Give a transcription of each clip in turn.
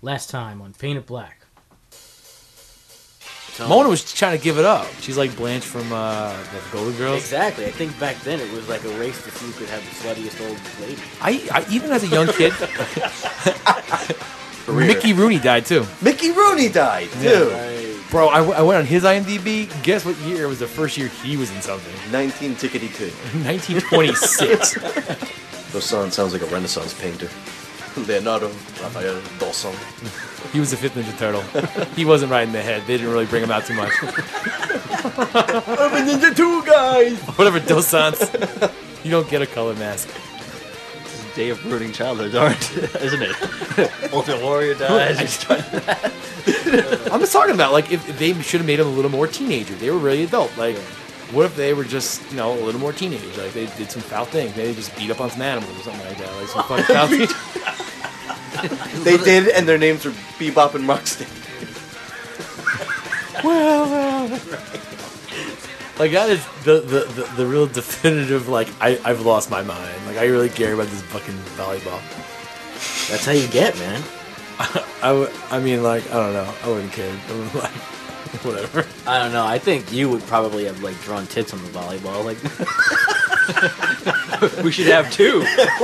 Last time on Painted Black. Mona was trying to give it up. She's like Blanche from the Golden Girls. Exactly. I think back then it was like a race to see who could have the sluttiest old lady. I even as a young kid, Mickey Rooney died too. Mickey Rooney died too. Right. Bro, I went on his IMDb. Guess what year it was the first year he was in something? 1952. 1926. Dosan sounds like a Renaissance painter. Leonardo Raphael Dosan. He was the fifth Ninja Turtle. He wasn't right in the head. They didn't really bring him out too much. I'm a Ninja 2 guys. Whatever, Dos Santos. You don't get a color mask. It's a day of brooding childhood, isn't it? Ultimate Warrior dies. I'm just talking about, like, if they should have made him a little more teenager. They were really adult. Like, what if they were just, a little more teenage? Like, they did some foul things. Maybe they just beat up on some animals or something like that. Like, some fucking foul things. They did, and their names were Bebop and Rocksteady. Well. Like, that is the real definitive, like, I've lost my mind. Like, I really care about this fucking volleyball. That's how you get, man. I mean, like, I don't know. I wouldn't care. I would, like, whatever. I don't know. I think you would probably have like drawn tits on the volleyball. Like We should have two.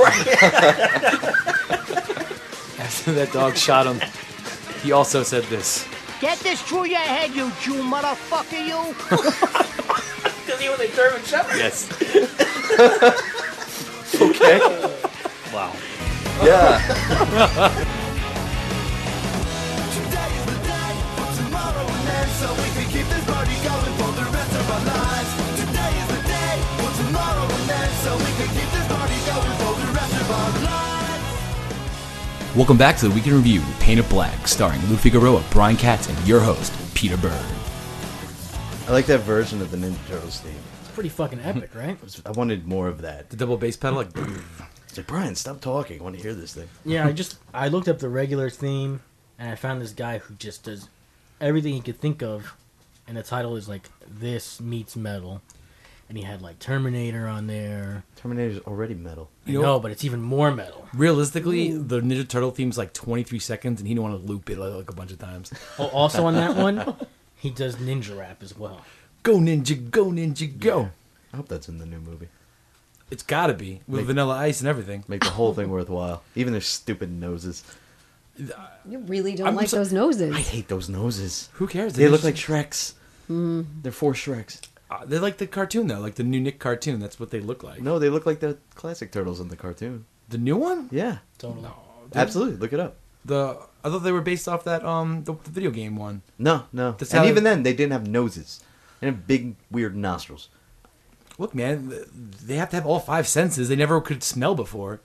After that dog shot him, he also said this. Get this through your head, you Jew motherfucker, you! because he was a German Shepherd. Yes. Okay. Wow. Yeah. Welcome back to the Weekend Review with Painted Black, starring Lou Figueroa, Brian Katz, and your host, Peter Bird. I like that version of the Ninja Turtles theme. It's pretty fucking epic, right? I wanted more of that. The double bass pedal, like... It's like, Brian, stop talking. I want to hear this thing. Yeah, I looked up the regular theme, and I found this guy who just does everything he could think of, and the title is like, This Meets Metal. And he had like Terminator on there. Terminator's already metal. No, but it's even more metal. Realistically, the Ninja Turtle theme's like 23 seconds, and he didn't want to loop it like a bunch of times. Oh, also on that one, he does ninja rap as well. Go Ninja, go Ninja, go. Yeah. I hope that's in the new movie. It's gotta be, with Vanilla Ice and everything. Make the whole thing worthwhile. Even their stupid noses. You really don't like those noses. I hate those noses. Who cares? They look like Shreks. They're 4 Shreks. They're like the cartoon, though. Like the new Nick cartoon. That's what they look like. No, they look like the classic turtles in the cartoon. The new one? Yeah. Totally. Absolutely. Look it up. I thought they were based off that the video game one. No. That's And how even then, they didn't have noses. They have big, weird nostrils. Look, man, they have to have all 5 senses. They never could smell before.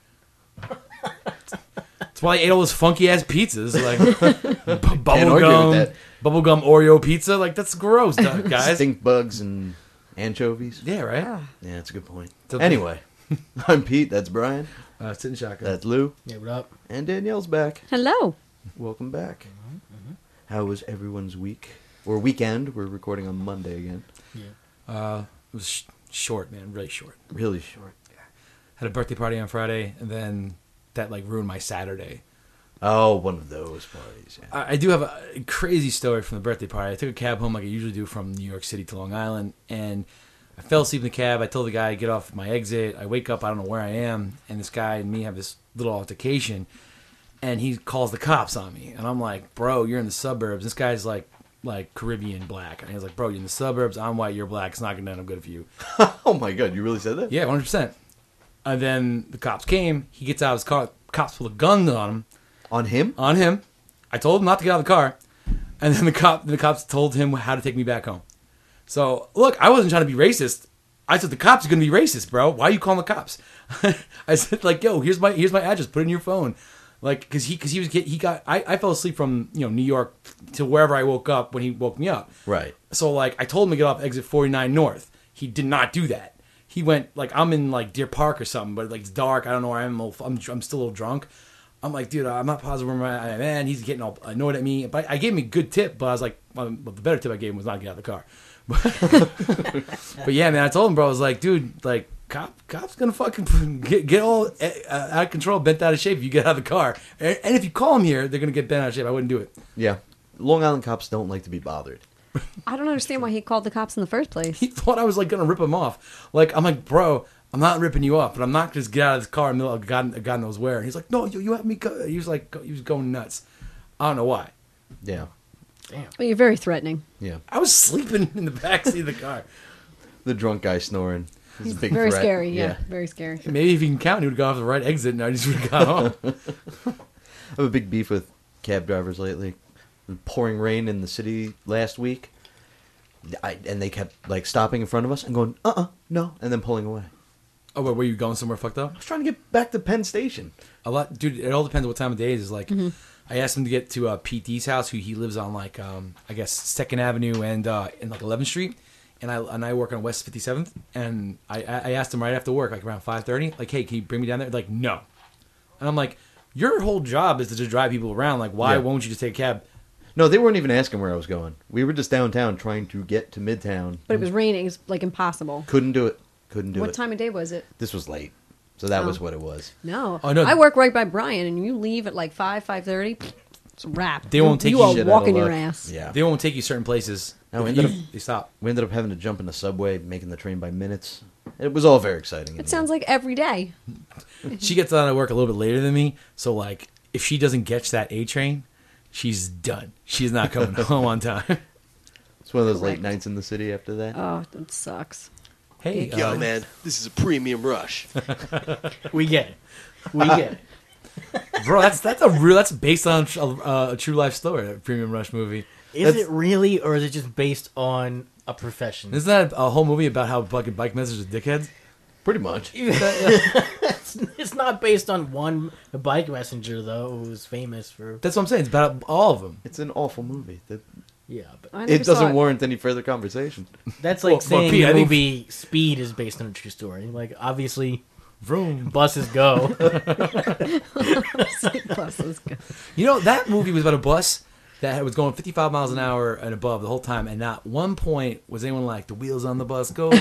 That's why I ate all those funky ass pizzas, like bubblegum Oreo pizza. Like, that's gross, guys. Stink bugs and anchovies. Yeah, right. Yeah, that's a good point. Okay. Anyway, I'm Pete. That's Brian. Sitting shotgun. That's Lou. Yeah, what up? And Danielle's back. Hello. Welcome back. How was everyone's week or weekend? We're recording on Monday again. Yeah. It was short, man. Really short. Really short. Had a birthday party on Friday, and then that like ruined my Saturday. Oh, one of those parties. Yeah. I do have a crazy story from the birthday party. I took a cab home like I usually do from New York City to Long Island, and I fell asleep in the cab. I told the guy to get off my exit. I wake up, I don't know where I am, and this guy and me have this little altercation, and he calls the cops on me. And I'm like, bro, you're in the suburbs. This guy's like Caribbean black. And he's like, bro, you're in the suburbs. I'm white, you're black. It's not going to end up good for you. Oh, my God. You really said that? Yeah, 100%. And then the cops came. He gets out of his car. Cops pull a gun on him. On him? On him. I told him not to get out of the car. And then the cops told him how to take me back home. So, look, I wasn't trying to be racist. I said, the cops are going to be racist, bro. Why are you calling the cops? I said, like, yo, here's my address. Put it in your phone. Like, I fell asleep from, New York to wherever I woke up when he woke me up. Right. So, like, I told him to get off exit 49 North. He did not do that. He went, like, I'm in, like, Deer Park or something, but, like, it's dark. I don't know where I am. I'm still a little drunk. I'm like, dude, I'm not positive where I am. Man, he's getting all annoyed at me. But I gave him a good tip, but I was like, well, the better tip I gave him was not to get out of the car. But yeah, man, I told him, bro, I was like, dude, like, Cop's gonna fucking get all out of control, bent out of shape if you get out of the car. And if you call them here, they're gonna get bent out of shape. I wouldn't do it. Yeah. Long Island cops don't like to be bothered. I don't understand why he called the cops in the first place. He thought I was like gonna rip him off. Like I'm like, bro, I'm not ripping you off, but I'm not gonna just get out of the car in the middle of God knows where. And he's like, no, you have me. He was like, he was going nuts. I don't know why. Yeah. Well, you're very threatening. Yeah. I was sleeping in the backseat of the car. The drunk guy snoring. Is a big Very threat. scary, yeah. Very scary. Maybe if he can count, he would go off the right exit, and I just would have got home. I have a big beef with cab drivers lately. Pouring rain in the city last week, and they kept like stopping in front of us and going, no, and then pulling away. Oh, wait, were you going somewhere fucked up? I was trying to get back to Penn Station. A lot, dude. It all depends what time of day it is. Like, I asked him to get to Pete D's house, who he lives on like I guess 2nd Avenue and in like 11th Street, and I work on West 57th, and I asked him right after work, like around 5:30, like, hey, can you bring me down there? Like, no, and I'm like, your whole job is to just drive people around. Like, why won't you just take a cab? No, they weren't even asking where I was going. We were just downtown trying to get to Midtown. But it was raining. It's like impossible. Couldn't do it. Couldn't do it. What time of day was it? This was late. So that was what it was. No. Oh, no. I work right by Brian, and you leave at like 5:30. It's a wrap. They won't take you you are shit out of walking your luck. ass. Yeah. They won't take you certain places. No, we If ended they stop. We ended up having to jump in the subway, making the train by minutes. It was all very exciting. It sounds like every day. She gets out of work a little bit later than me, so like if she doesn't catch that A train, she's done. She's not coming home on time. It's one of those late Correct. nights in the city after that. Oh, that sucks. Hey, Yo, man, this is a premium rush. We get it. We get it. bro, that's based on a true life story, a Premium Rush movie. Is it really, or is it just based on a profession? Isn't that a whole movie about how fucking bike messengers are dickheads? Pretty much. It's not based on one bike messenger though, who's famous for. That's what I'm saying. It's about all of them. It's an awful movie. Yeah, but I never It doesn't saw warrant any further conversation. that's like Well, saying Pete, the I think- movie Speed is based on a true story. Like obviously, Vroom. buses go. Buses go. You know, that movie was about a bus that was going 55 miles an hour and above the whole time, and not one point was anyone like, the wheels on the bus go.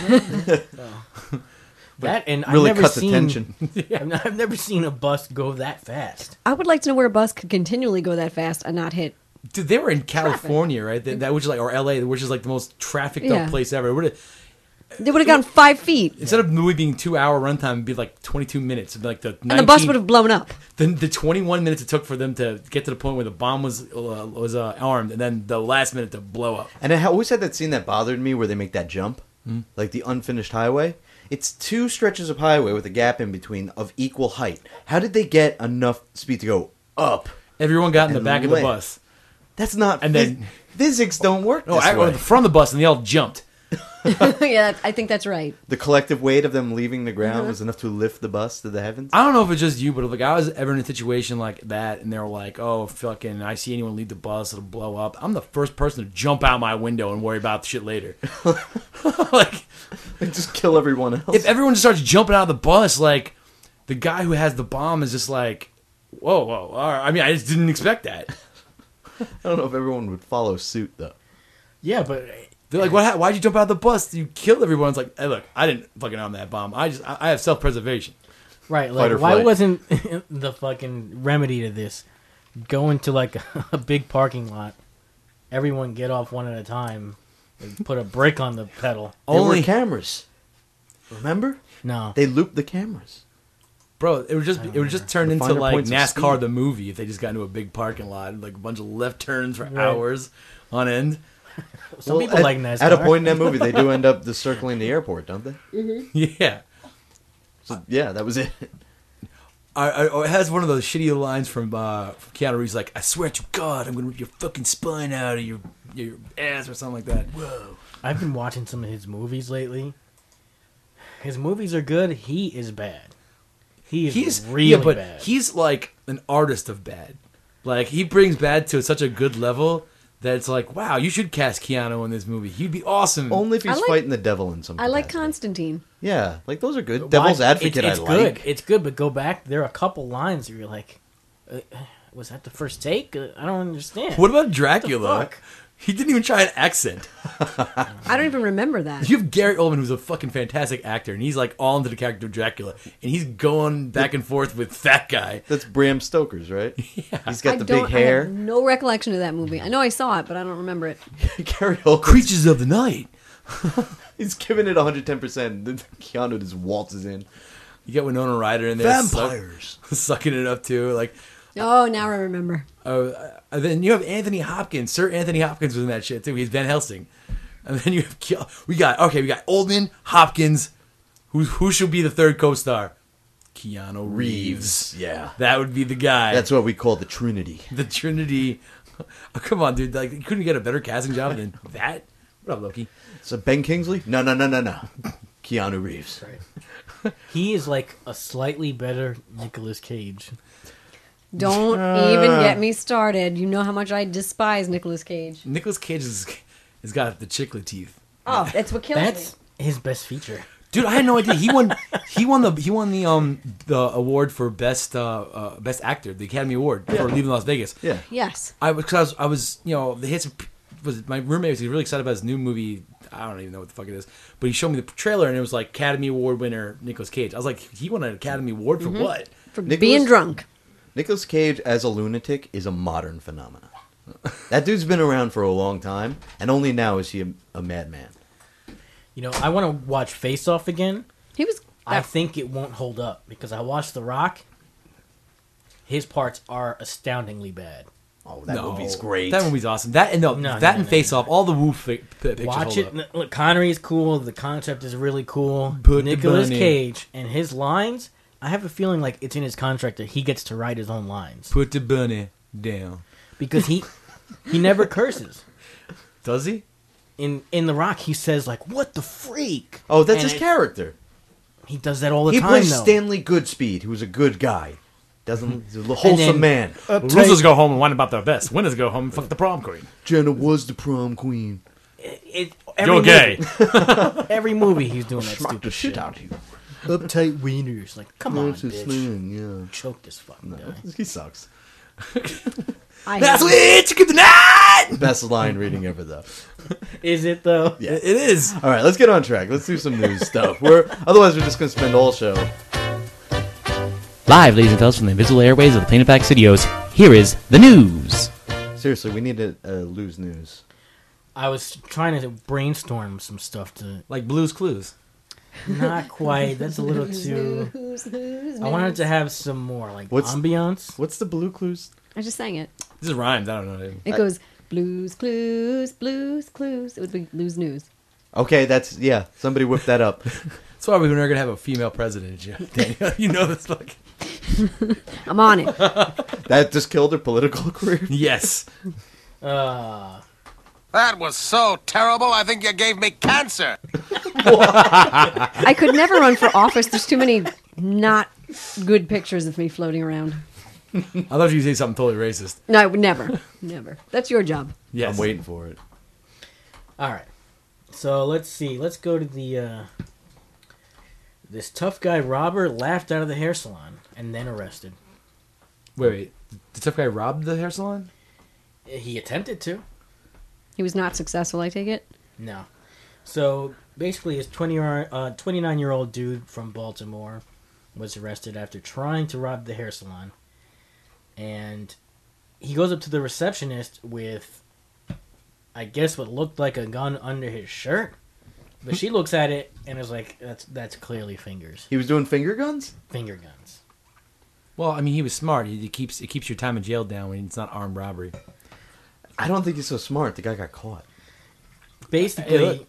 That and Really I've never cut the seen, tension. I've never seen a bus go that fast. I would like to know where a bus could continually go that fast and not hit. Dude, they were in California, right? That which is like, or LA, which is like the most trafficked Yeah. up place ever. It would've- They would have gone 5 feet, Instead of the movie being 2-hour runtime, it'd be like 22 minutes. It'd be like the 19, and the bus would have blown up. the 21 minutes it took for them to get to the point where the bomb was armed, and then the last minute to blow up. And I always had that scene that bothered me where they make that jump. Like the unfinished highway. It's 2 stretches of highway with a gap in between of equal height. How did they get enough speed to go up? Everyone got in the And back of the land. bus. That's not... And then- physics don't work No, this I way. went in front of the bus, and they all jumped. Yeah, I think that's right. The collective weight of them leaving the ground was enough to lift the bus to the heavens? I don't know if it's just you, but if like I was ever in a situation like that, and they were like, "Oh, fucking, I see anyone leave the bus, it'll blow up." I'm the first person to jump out my window and worry about the shit later. Like, Just kill everyone else. if everyone just starts jumping out of the bus, like the guy who has the bomb is just like, "Whoa, whoa!" All right. I mean, I just didn't expect that. I don't know if everyone would follow suit, though. Yeah, but They're like, "What? Why'd you jump out of the bus? You killed everyone." It's like, "Hey, look, I didn't fucking arm that bomb. I have self-preservation." right, Fight like or why flight. wasn't the fucking remedy to this going to like a big parking lot? Everyone get off one at a time. And put a brake on the pedal. There Only were cameras. Remember? No, They looped the cameras. Bro, it would just turn The into finer like points of NASCAR speed. the movie if they just got into a big parking lot and like a bunch of left turns for hours on end. some people like NASCAR. At a point in that movie, they do end up just circling the airport, don't they? Yeah. So, yeah, that was it. It has one of those shitty lines from Keanu Reeves, like, "I swear to God, I'm gonna rip your fucking spine out of your ass," or something like that. Whoa. I've been watching some of his movies lately. His movies are good. He is bad. He's really bad. He's like an artist of bad. Like, he brings bad to such a good level that it's like, wow, you should cast Keanu in this movie. He'd be awesome. Only if he's I like- fighting the devil in some I like capacity. Constantine. Yeah, like those are good. Why- Devil's Advocate, It's I good. like. It's good, but go back. There are a couple lines where you're like, was that the first take? I don't understand. What about Dracula? fuck? He didn't even try an accent. I don't even remember that. You have Gary Oldman, who's a fucking fantastic actor, and he's like all into the character of Dracula, and he's going back and forth with that guy. That's Bram Stoker's, right? Yeah. He's got I the big I hair. have no recollection of that movie. I know I saw it, but I don't remember it. Gary Oldman. Creatures of the Night. He's giving it 110%. Then Keanu just waltzes in. You got Winona Ryder in there. Vampires. Sucking it up, too. Like, Oh, now I remember. then you have Anthony Hopkins. Sir Anthony Hopkins was in that shit, too. He's Van Helsing. And then you have... We got Oldman, Hopkins. Who should be the third co-star? Keanu Reeves. Yeah. That would be the guy. That's what we call the Trinity. The Trinity. Oh, come on, dude. Like, you couldn't get a better casting job than that? What up, Loki? So Ben Kingsley? No. Keanu Reeves. Right. He is like a slightly better Nicolas Cage. Don't even get me started. You know how much I despise Nicolas Cage. Nicolas Cage has got the chicklet teeth. Oh, that's what kills That's me. his best feature. Dude, I had no idea. He won the award for best actor, the Academy Award for Leaving Las Vegas. Yeah. Yes. I was the hits was my roommate was really excited about his new movie. I don't even know what the fuck it is, but he showed me the trailer and it was like Academy Award winner Nicolas Cage. I was like, he won an Academy Award for what? For being drunk. Nicolas Cage as a lunatic is a modern phenomenon. That dude's been around for a long time, and only now is he a madman. You know, I want to watch Face Off again. He was. I think it won't hold up because I watched The Rock. His parts are astoundingly bad. Oh, that movie's great. That movie's awesome. That and Face Off, all the Woo pictures. Watch hold it. up. Look, Connery is cool. The concept is really cool. Put the Nicolas bunny. Cage and his lines. I have a feeling like it's in his contract that he gets to write his own lines Put the bunny down. because he never curses. Does he? In The Rock, he says like, "What the freak?" Oh, that's And his character. He does that all the He time. plays though. Stanley Goodspeed, who's a good guy. He's a wholesome man. Losers go home and whine about their best. Winners go home and fuck the prom queen. Jenna was the prom queen. Every gay. movie- every movie he's doing that Smack stupid the shit shit. out of you. Uptight wieners. Like, come on, That's his bitch. slang, yeah. Choke this fucking guy. He sucks. That's what you get tonight. Best line reading ever, though. Is it though? Yeah. It is. All right, let's get on track. Let's do some news stuff. Otherwise, we're just going to spend all show. Live, ladies and fellas, from the invisible airways of the Planet Pack Studios, here is the news. Seriously, we need to lose news. I was trying to brainstorm some stuff to. Like Blue's Clues. Not quite. That's a little too. I wanted to have some more like ambiance. What's the Blue Clues? I just sang it. This is rhymes. I don't know. It goes Blues Clues, Blues Clues. It would be Blues News. Okay, somebody whipped that up. That's why we're never going to have a female president, Daniel. You know this fucking... I'm on it. That just killed her political career? Yes. That was so terrible, I think you gave me cancer. I could never run for office. There's too many not good pictures of me floating around. I thought you would say something totally racist. No, I would never. Never. That's your job. Yes. I'm waiting for it. All right. So let's see. Let's go to the. This tough guy robber laughed out of the hair salon and then arrested. Wait. The tough guy robbed the hair salon? He attempted to. He was not successful, I take it? No. So basically, his 29-year-old dude from Baltimore was arrested after trying to rob the hair salon. And he goes up to the receptionist with, I guess, what looked like a gun under his shirt. But she looks at it and is like, that's clearly fingers. He was doing finger guns? Finger guns. Well, I mean, he was smart. It keeps your time in jail down when it's not armed robbery. I don't think he's so smart. The guy got caught. Basically,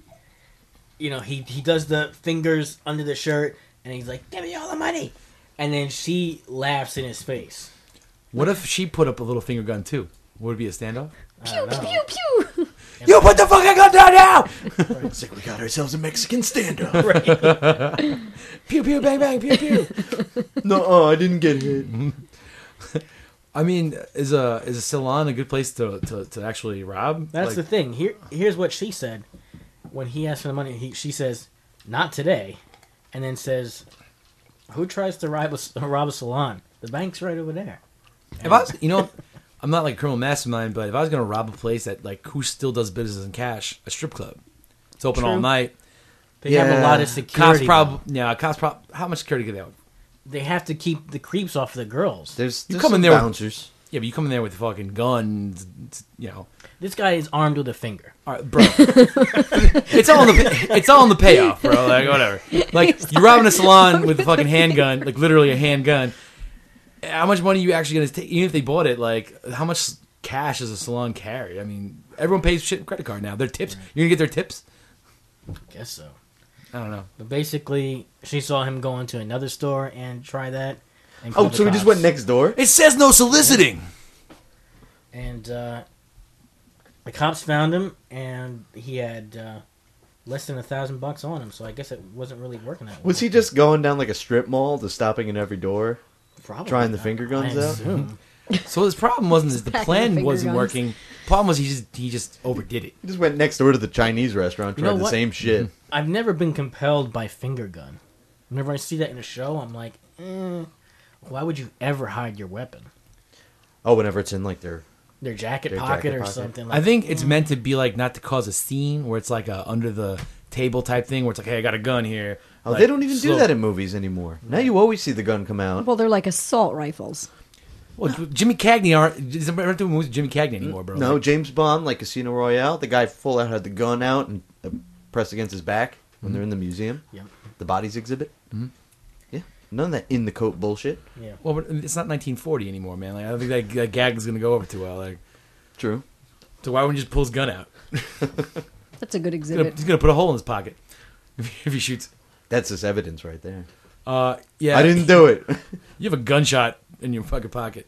he does the fingers under the shirt and he's like, give me all the money. And then she laughs in his face. What if she put up a little finger gun, too? Would it be a standoff? Pew, pew, pew. You put the fucking gun down now! It's like we got ourselves a Mexican standoff. Pew, pew, bang, bang, pew, pew. No, I didn't get hit. I mean, is a salon a good place to actually rob? That's the thing. Here's what she said. When he asked for the money, she says, not today. And then says, who tries to rob a salon? The bank's right over there. If I was, I'm not like a criminal mastermind, but if I was going to rob a place that like who still does business in cash, a strip club, it's open all True. night. They have a lot of security. How much security do they have? They have to keep the creeps off the girls. There's You come in some there with- bouncers. Yeah, but you come in there with fucking guns, This guy is armed with a finger. All right, bro. it's all in the payoff, bro. Like whatever. Like you're robbing a salon with a fucking handgun, like literally a handgun. How much money are you actually gonna take? Even if they bought it, like how much cash does a salon carry? I mean, everyone pays shit in credit card now. Their tips. You're gonna get their tips? Guess so. I don't know. But basically, she saw him go into another store and try that. And Oh, called the so he just cops. went next door? It says no soliciting. And the cops found him, and he had less than $1,000 on him. So I guess it wasn't really working that well. Was he just going down like a strip mall to stopping in every door? Probably trying the not. finger guns I out? assume. So his problem wasn't that the Packing the plan finger wasn't guns. working. Problem was he just overdid it. He just went next door to the Chinese restaurant, You tried know the what? same shit. I've never been compelled by finger gun. Whenever I see that in a show, I'm like, why would you ever hide your weapon? Oh, whenever it's in like their Jacket Their pocket jacket or pocket. something. Like, I think it's meant to be like not to cause a scene where it's like a under the table type thing where it's like, hey, I got a gun here. Oh, Like, they don't even slow- do that in movies anymore. Now you always see the gun come out. Well, they're like assault rifles. Well, Jimmy Cagney aren't doing movies with Jimmy Cagney anymore, bro. No, Like, James Bond, like Casino Royale, the guy full out had the gun out and pressed against his back when they're in the museum. Yep. The bodies exhibit. Mm-hmm. Yeah, none of that in the coat bullshit. Yeah. well, but it's not 1940 anymore, man. Like I don't think that gag is gonna go over too well. Like, True. so why wouldn't you just pull his gun out? That's a good He's gonna, exhibit. put a hole in his pocket if he shoots. That's just evidence right there. Yeah, I didn't do it. You have a gunshot in your fucking pocket.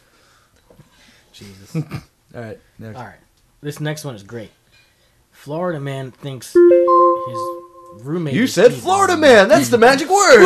Jesus. All right, next. All right. This next one is great. Florida man thinks his roommate. You is said cheating. Florida man. That's the magic word.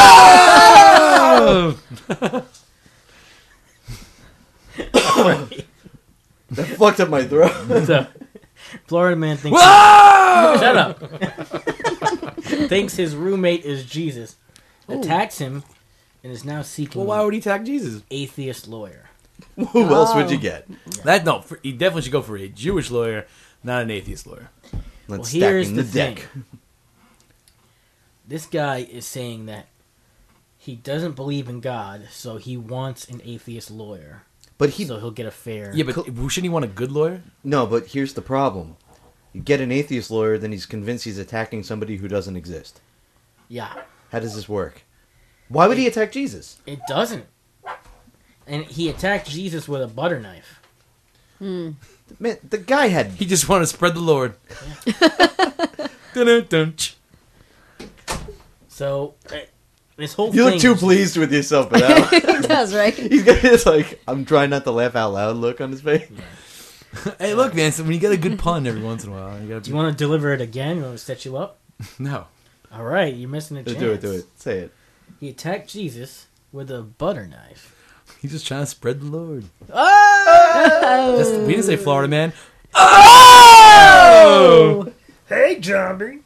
That fucked up my throat. So, Florida man thinks. Whoa! Shut up. Thinks his roommate is Jesus. Attacks him, and is now seeking Well, why would he attack Jesus? atheist lawyer. Who else would you get? He definitely should go for a Jewish lawyer, not an atheist lawyer. Let's Well, stack here's in the the deck. thing. This guy is saying that he doesn't believe in God, so he wants an atheist lawyer. But So he'll get a fair. Yeah, but shouldn't he want a good lawyer? No, but here's the problem. You get an atheist lawyer, then he's convinced he's attacking somebody who doesn't exist. Yeah. How does this work? Why would he attack Jesus? It doesn't. And he attacked Jesus with a butter knife. Man, the guy had... He just wanted to spread the Lord. Dun-dun-dun. So, this whole You thing... look too is- pleased with yourself for that. He does, right? He's got this, like, I'm trying not to laugh out loud look on his face. Hey, look, man. So when you get a good pun every once in a while, you got Do you want to deliver it again? You want to set you up? No. All right, you're missing a chance. Do it. Say it. He attacked Jesus with a butter knife. He's just trying to spread the Lord. Oh! We didn't say Florida man. Oh! Hey, zombie!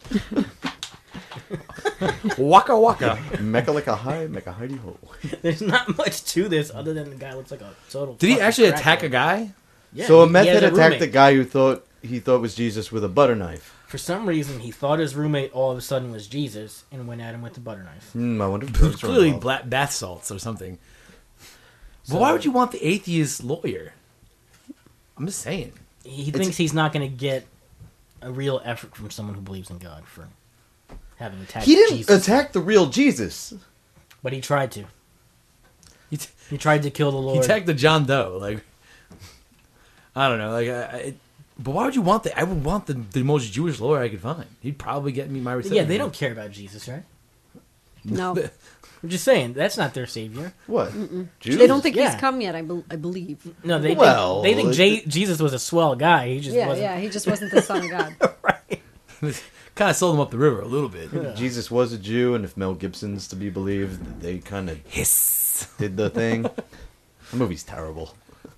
Waka waka. Mecca like a high, make a hidey hole. There's not much to this other than the guy looks like a total. Did he fucking actually crackhead. attack a guy? Yeah, So a he meth has head attacked the roommate. guy who he thought was Jesus with a butter knife. For some reason, he thought his roommate all of a sudden was Jesus and went at him with the butter knife. I wonder if drugs were Clearly involved. black bath salts or something. But why would you want the atheist lawyer? I'm just saying. He thinks he's not going to get a real effort from someone who believes in God for having attacked He didn't Jesus. attack the real Jesus. But he tried to. He He tried to kill the He Lord. attacked the John Doe. Like, I don't know. But why would you want that? I would want the most Jewish lawyer I could find. He'd probably get me my reception. Yeah, they don't care about Jesus, right? No. I'm just saying, that's not their savior. What? Jews? They don't think Yeah. he's come yet, I believe. No, they Well, think, Jesus was a swell guy. He just wasn't. Yeah, he just wasn't the son of God. Kind of sold him up the river a little bit. Jesus was a Jew, and if Mel Gibson's to be believed, they kind of did the thing. The movie's terrible.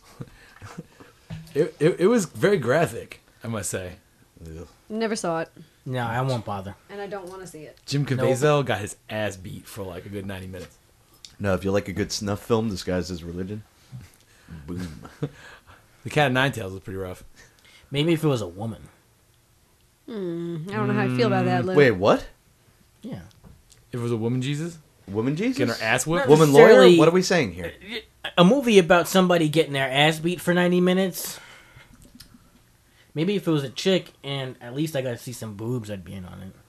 It was very graphic, I must say. Ugh. Never saw it, No, I won't bother. and I don't want to see it. Jim Caviezel got his ass beat for like a good 90 minutes. No, if you like a good snuff film disguised as religion, Boom. The Cat of Nine Tails was pretty rough. Maybe if it was a woman. I don't know how I feel about that, Lou. Wait, what? Yeah. If it was a woman Jesus? Woman Jesus? Getting her ass whipped? Woman lawyer? necessarily- What are we saying here? A movie about somebody getting their ass beat for 90 minutes. Maybe if it was a chick and at least I got to see some boobs, I'd be in on it.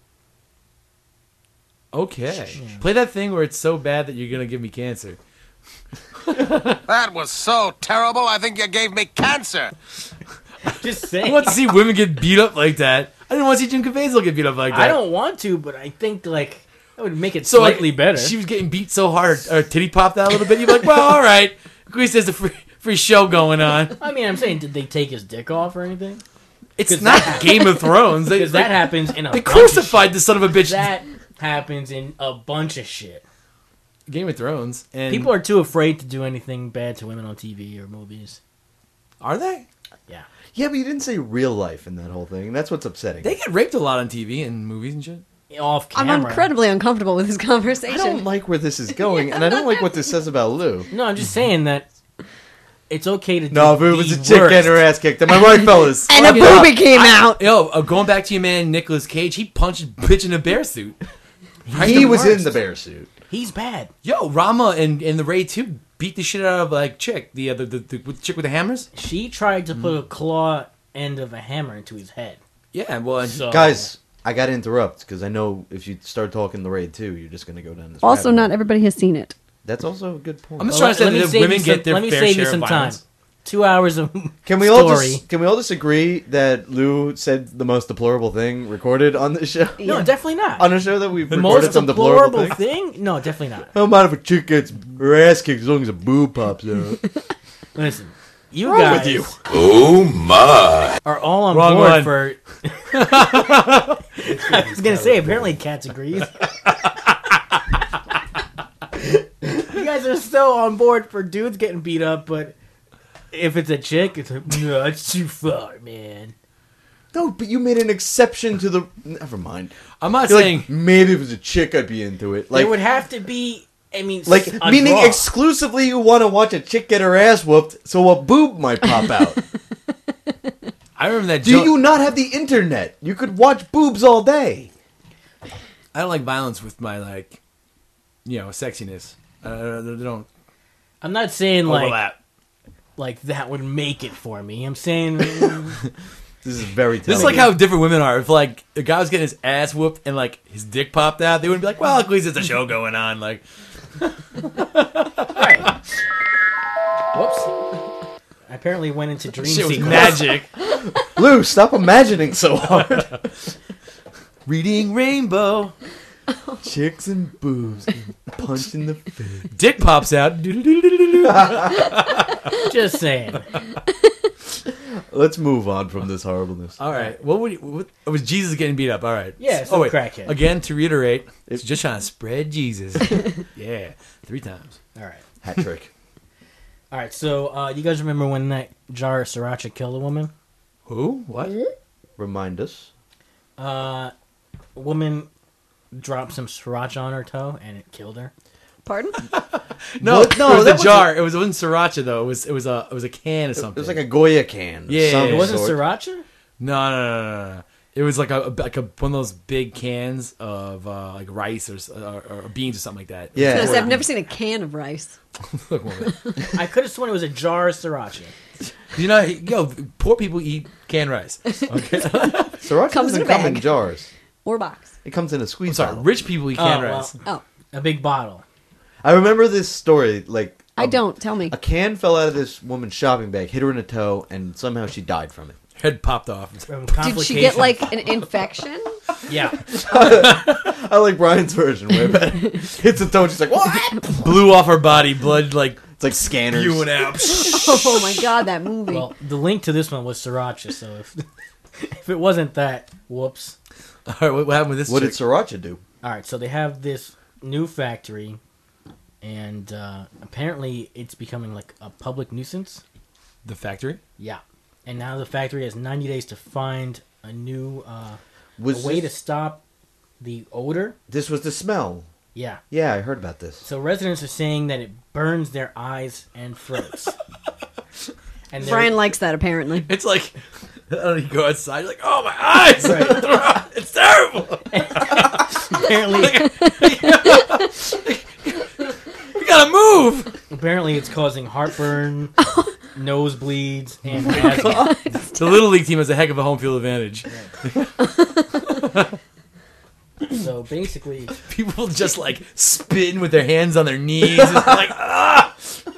Okay. Play that thing where it's so bad that you're going to give me cancer. That was so terrible, I think you gave me cancer. Just I saying. want to see women get beat up like that. I didn't want to see Jim Caviezel get beat up like that. I don't want to, but I think like that would make it So like, slightly better. She was getting beat so hard, her titty popped out a little bit. You're like, well, all right. At least there's a free show going on. I mean, I'm saying, did they take his dick off or anything? It's not Game of Thrones. Because that happens in a They bunch of crucified shit. the son of a bitch. That happens in a bunch of shit. Game of Thrones. And People are too afraid to do anything bad to women on TV or movies. Are they? Yeah. Yeah, but you didn't say real life in that whole thing. That's what's upsetting. They get raped a lot on TV and movies and shit. Off I'm camera. incredibly uncomfortable with this I conversation. don't like where this is going, and I don't like what this says about Lou. No, I'm just saying that it's okay to do No, if it was the a chick worst. getting her ass kicked, am I right, fellas? And a boobie came out. Yo, going back to your man Nicolas Cage, he punched a bitch in a bear suit. Right He the was worst. in the bear suit. He's bad. Yo, Rama and the Raid 2 beat the shit out of like chick, the chick with the hammers. She tried to put a claw end of a hammer into his head. Yeah, well, and So, Guys, I got to interrupt because I know if you start talking the raid 2, you're just going to go down this Also, rabbit not hole. everybody has seen it. That's also a good point. I'm just trying to say that women get their let me fair save you share some of time. violence. 2 hours of Can we all story. just agree that Lou said the most deplorable thing recorded on this show? No, definitely not. On a show that we've The recorded most some deplorable deplorable things? thing? No, definitely not. I don't mind if a chick gets her ass kicked as long as a boob pops out. Listen, you What's wrong guys with you? Oh my! are all on Wrong board one. for. I was gonna say, apparently, Cats agrees. You guys are so on board for dudes getting beat up, but if it's a chick, it's like, no, it's too far, man. No, but you made an exception to the... Never mind. I'm not You're saying like, maybe if it was a chick, I'd be into it. Like, There would have to be. I mean, like a meaning draw. exclusively you want to watch a chick get her ass whooped so a boob might pop out. I remember that. Do you not have the internet? You could watch boobs all day. I don't like violence with my like, sexiness. They don't I'm not saying like overlap. that would make it for me. I'm saying This is very This is like how different women are. If like a guy was getting his ass whooped and like his dick popped out, they wouldn't be like, "Well, at least it's a show going on." Like, whoops. I apparently went into dream shit was sequence. magic. Lou, stop imagining so hard. Reading Rainbow. Chicks and boobs punched in the face. Dick pops out. Just saying. Let's move on from this horribleness. All right. What was Jesus getting beat up? All right. Yeah, so crackhead. Again, to reiterate, it's just trying to spread Jesus. Yeah, 3 times. All right. Hat trick. All right. So you guys remember when that jar of sriracha killed a woman? Who? What? Remind us. A woman dropped some sriracha on her toe and it killed her. Pardon? No, What? No, it was that a jar. It wasn't siracha though. It was a can or something. It was like a Goya can. of Yeah, some It wasn't sort. sriracha? No. It was like a one of those big cans of like rice or beans or something like that. Yeah. Because I've never seen a can of rice. Look, woman. I could have sworn it was a jar of sriracha. Poor people eat canned rice. Okay. Sriracha Comes in doesn't a come in bag. jars. Or box. It comes in a I'm squeeze sorry, bottle. rich people eat canned Oh, well. rice. Oh, A big bottle. I remember this story. Like I don't. Tell me. a can fell out of this woman's shopping bag, hit her in the toe, and somehow she died from it. Head popped off. Did she get like an infection? Yeah. I like Brian's version way better. Hits the toe, and she's like, "What?" Blew off her body, blood like It's like scanners. spewing out. Oh my god, that movie. Well, the link to this one was sriracha, so if it wasn't that, whoops. All right, what happened with this? What did chick? sriracha do? All right, so they have this new factory, and apparently it's becoming like a public nuisance. The factory? Yeah. And now the factory has 90 days to find a new Was a way to this, stop the odor. this was the smell? Yeah. Yeah, I heard about this. So residents are saying that it burns their eyes and throats. And Brian likes that apparently. It's like, I don't know, you go outside, you're like, oh, my eyes! It's terrible! apparently, You gotta move! apparently it's causing heartburn, nosebleeds, and asthma. The Little League team has a heck of a home field advantage. So basically, People just like spin with their hands on their knees. It's like, ah!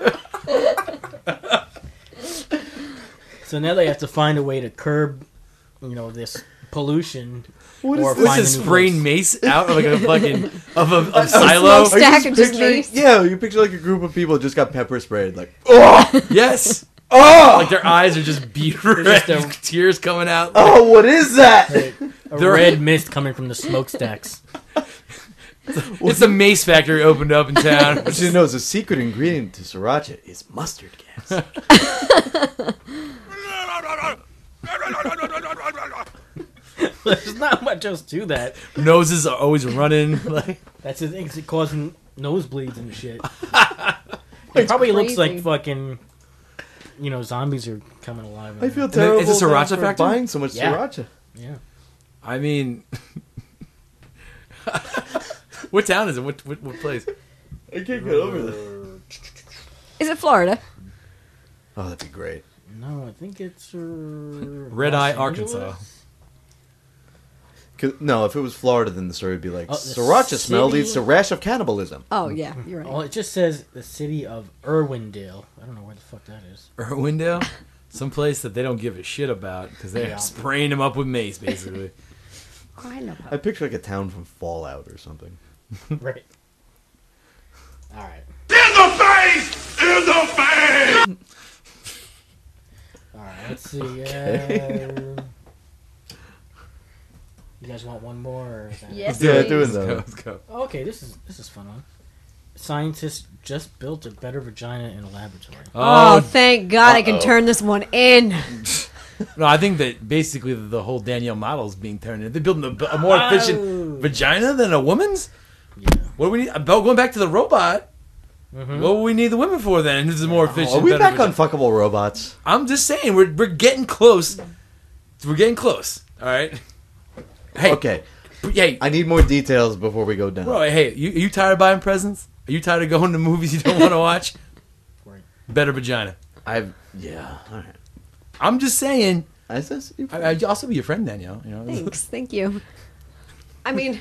so now they have to find a way to curb, this pollution. What is or this? find This a is new spraying place. mace out of like a fucking of a silo. Smoke stack and just mace. Yeah, you picture like a group of people just got pepper sprayed. Like, oh, Yes. oh, Like their eyes are just beat red, just tears coming out. oh, what is that? A red mist coming from the smokestacks. It's the mace factory opened up in town. But you know, the secret ingredient to sriracha is mustard gas. There's not much else to that. Noses are always running. Like, That's the thing. It's causing nosebleeds and shit. It probably looks like crazy. fucking, zombies are coming alive. I feel is terrible this a sriracha for factory? buying so much Yeah. sriracha. Yeah. I mean, what town is it? What place? I can't get over this. Is it Florida? Oh, that'd be great. No, I think it's Red Eye, Arkansas. No, if it was Florida, then the story would be like, Oh, the sriracha smell city- leads to rash of cannibalism. Oh yeah, you're right. Well, it just says the city of Irwindale. I don't know where the fuck that is. Irwindale? Some place that they don't give a shit about because they're Yeah. spraying them up with mace, basically. I know. I picture like a town from Fallout or something. Right. All right. All right. Let's see. You guys want one more? Or is that Yes, Yeah, please. do it Let's go. though. Let's go. Oh, okay, this is fun one. Scientists just built a better vagina in a laboratory. Oh, thank God I can turn this one in. No, I think that basically the whole Danielle model is being turned in. They're building a more efficient vagina than a woman's? Yeah. What do we need? Going back to the robot, what would we need the women for then? This is more efficient. Are we better back vagina. on fuckable robots? I'm just saying, we're getting close. We're getting close. All right? Hey, Okay, hey, I need more details before we go down. bro, hey, are you tired of buying presents? Are you tired of going to movies you don't want to watch? Right. Better vagina. Yeah, all right. I'm just saying. Is this? I'd also be your friend, Danielle. Thanks, thank you. I mean,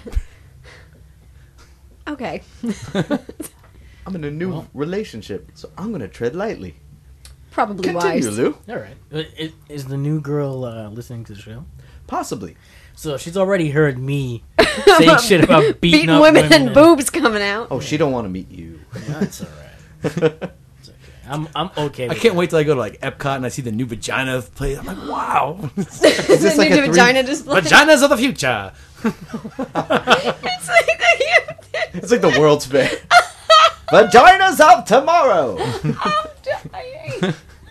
okay. I'm in a new relationship, so I'm gonna tread lightly. Probably Continue, wise. Lou. All right. Is the new girl listening to the show? Possibly. So she's already heard me say shit about beating up women and boobs coming out. Oh, she don't want to meet you. That's all right. It's okay. I'm okay. I With can't that. wait till I go to like Epcot and I see the new vagina play. I'm like, wow, Is this like new a vagina display? vaginas of the future. It's like It's like the World's Fair. Vaginas of tomorrow. I'm dying.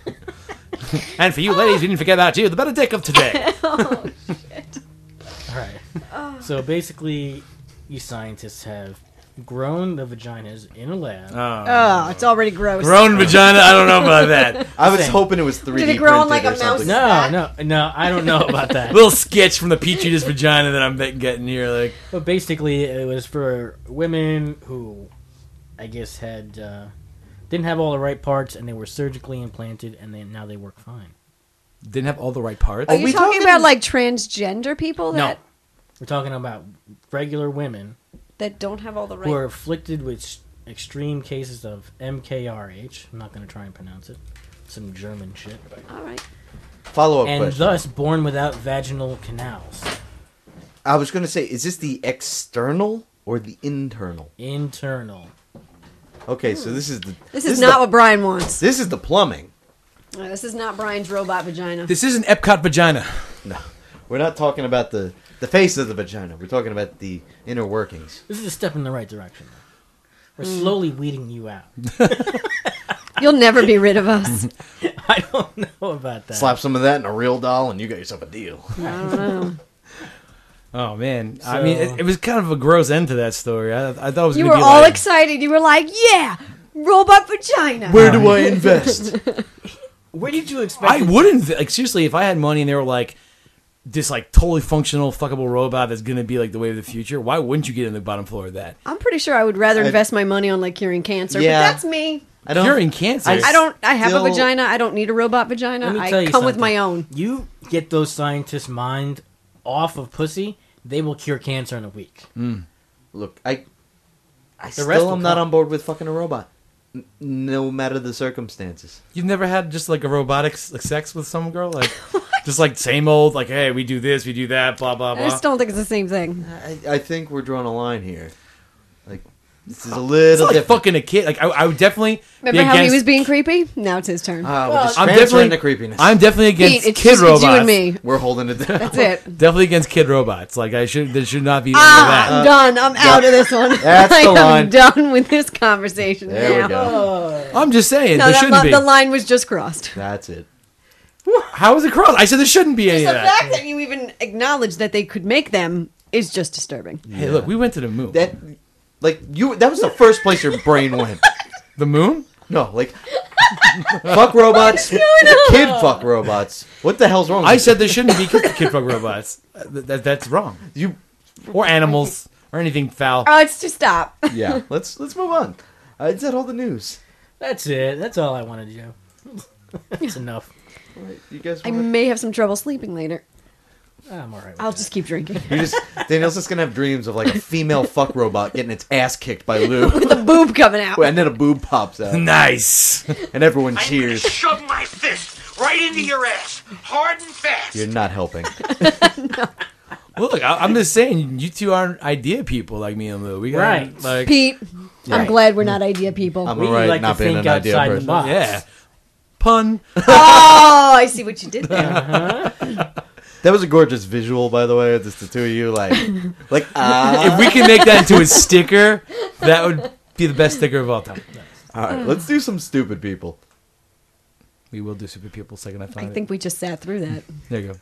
And for you ladies, we didn't forget about you, the better dick of today. Oh shit. All right. So basically, you scientists have grown the vaginas in a lab. Oh, it's already gross. Grown vagina? I don't know about that. I was Same. hoping it was 3D Did it grow on printed like a or something. mouse? No, I don't know about that. Little sketch from the Petri dish vagina that I'm getting here. Like, But basically, it was for women who, I guess, had didn't have all the right parts, and they were surgically implanted, and now they work fine. didn't have all the right parts. Are you we talking talking- about like transgender people No, that we're talking about regular women that don't have all the right? who are afflicted with extreme cases of MKRH. I'm not going to try and pronounce it. Some German shit. All right. Follow-up And question. thus born without vaginal canals. I was going to say, is this the external or the internal? Internal. Okay, so this is the. This is not what Brian wants. This is the plumbing. This is not Brian's robot vagina. This isn't Epcot vagina. No, we're not talking about the face of the vagina. We're talking about the inner workings. This is a step in the right direction. We're slowly weeding you out. You'll never be rid of us. I don't know about that. Slap some of that in a real doll, and you got yourself a deal. I don't know. Oh man, I So- mean, it was kind of a gross end to that story. I thought it was. You gonna were be all like, excited. You were like, "Yeah, robot vagina." Where do I invest? Where did you expect? I wouldn't like seriously if I had money and they were like this like totally functional fuckable robot that's gonna be like the way of the future. Why wouldn't you get in the bottom floor of that? I'm pretty sure I would rather invest my money on like curing cancer. Yeah. But that's me. Curing cancer. I have a vagina. I don't need a robot vagina. Let me tell I you come with something. my own. You get those scientists' mind off of pussy, they will cure cancer in a week. Look, I rest still will am not come. on board with fucking a robot, no matter the circumstances. You've never had just like a robotic sex with some girl, like just like same old, like hey, we do this, we do that, blah blah I blah. just don't think it's the same thing. I think we're drawing a line here. Like this is a It's little like different. fucking a kid. Like I would definitely Remember be how he against- was being creepy? Now it's his turn. We're just I'm transferring definitely the creepiness. I'm definitely against Pete, it's kid just robots. it's you and me. We're holding it down. That's it. Definitely against kid robots. Like there should not be any of I'm that. done. I'm out of this one. That's I the am line. done with this conversation There now. we go. I'm just saying No, there shouldn't be. the line was just crossed. That's it. How is it crossed? I said there shouldn't be any Just of the that. fact that you even acknowledge that they could make them is just disturbing. Hey, look, we went to the moon. That, like you. That was the first place your brain went. The moon? No, like fuck robots. Kid fuck robots. What the hell's wrong? I with said there shouldn't be kid fuck robots. That's wrong. you? Or animals or anything foul. Oh, it's just stop. Yeah. Let's move on. I said all the news. That's it. That's all I wanted to do. That's enough. Right, you guys. I wanna- may have some trouble sleeping later. I'm all right. With I'll that. just keep drinking. Daniel's just gonna have dreams of like a female fuck robot getting its ass kicked by Lou, With a boob coming out. and then a boob pops out, Nice. and everyone cheers. Shove my fist right into your ass, hard and fast. You're not helping. Well, look, I'm just saying, you two aren't idea people like me and Lou. We got Right. like Pete, I'm Right. glad we're not idea people. I'm We alright like not to being think an idea outside the person. box. yeah, pun. Oh, I see what you did there. That was a gorgeous visual, by the way. Just the two of you, like If we can make that into a sticker, that would be the best sticker of all time. All right, let's do some stupid people. We will do super people second I I find it. think we just sat through that. There you go.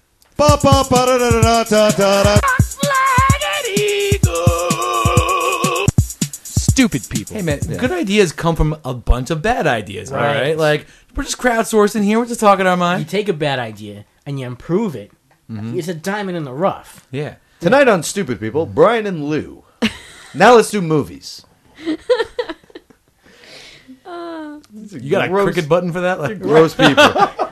Stupid people. Hey man, good ideas come from a bunch of bad ideas. All Right. right, like we're just crowdsourcing here. We're just talking our You mind. take a bad idea and you improve it. It's a diamond in the rough. Yeah. Tonight on Stupid People, Brian and Lou. Now let's do movies. You got a Gross- cricket button for that? Like, Gross people.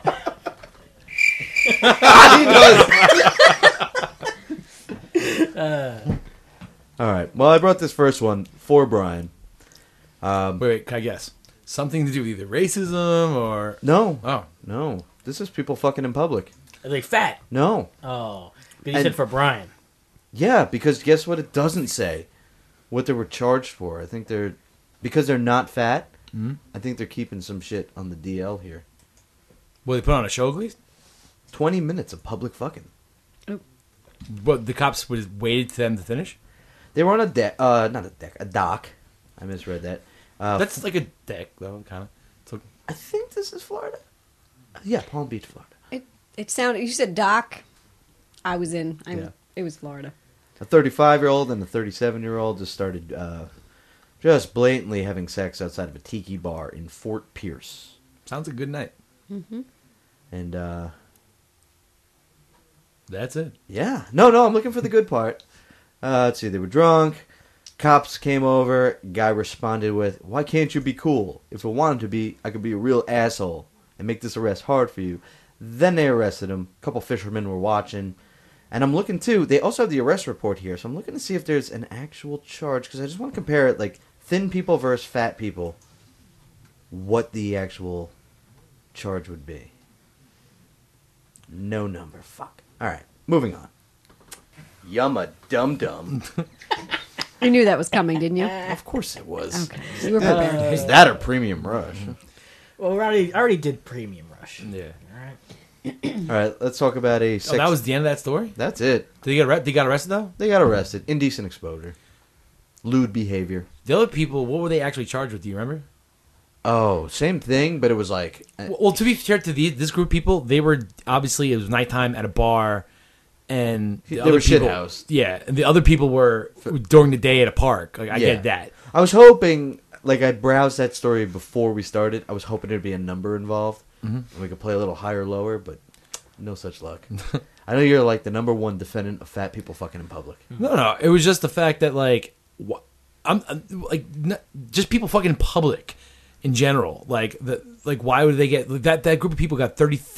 All right. Well, I brought this first one for Brian. wait, can I guess? Something to do with either racism or No, oh, no. This is people fucking in public. Are they fat? No. Oh. But you And- said for Brian. Yeah, because guess what? It doesn't say what they were charged for. I think they're because they're not fat. I think they're keeping some shit on the DL here. well, they put on a show at least. 20 minutes of public fucking. But the cops was waited to them to finish. They were on a deck, not a deck, a dock. I misread that. That's like a deck, though, kind of. So I think this is Florida. Yeah, Palm Beach, Florida. It sounded. You said Doc. I was in. Yeah. It was Florida. A 35-year-old and a 37-year-old just started just blatantly having sex outside of a tiki bar in Fort Pierce. sounds a good night. And, That's it. yeah. No, I'm looking for the good part. Let's see. They were drunk. Cops came over. Guy responded with, "Why can't you be cool? If I wanted to be, I could be a real asshole and make this arrest hard for you." Then they arrested him. A couple fishermen were watching. And I'm looking, too. They also have the arrest report here. So I'm looking to see if there's an actual charge. Because I just want to compare it, like, thin people versus fat people. What the actual charge would be. No number. Fuck. All right. Moving on. Yumma dum dum. You knew that was coming, didn't you? Of course it was. Okay. You were prepared. Is that or Premium Rush? Well, I already did Premium Rush. Yeah. All right. All right, let's talk about a Oh, sex... that was the end of that story. That's it. Did they got arrested though? They got arrested. Indecent exposure. Lewd behavior. The other people, what were they actually charged with? Do you remember? Oh, same thing, but it was like... Well, to be fair to this group of people, they were obviously it was nighttime at a bar, and the They other were people, shithoused. Yeah, and the other people were during the day at a park. Like I Yeah. get that. I was hoping... Like, I browsed that story before we started. I was hoping there'd be a number involved. And we could play a little higher, lower, but no such luck. I know you're like the number one defendant of fat people fucking in public. No. It was just the fact that like, just people fucking in public in general. Like why would they get that group of people got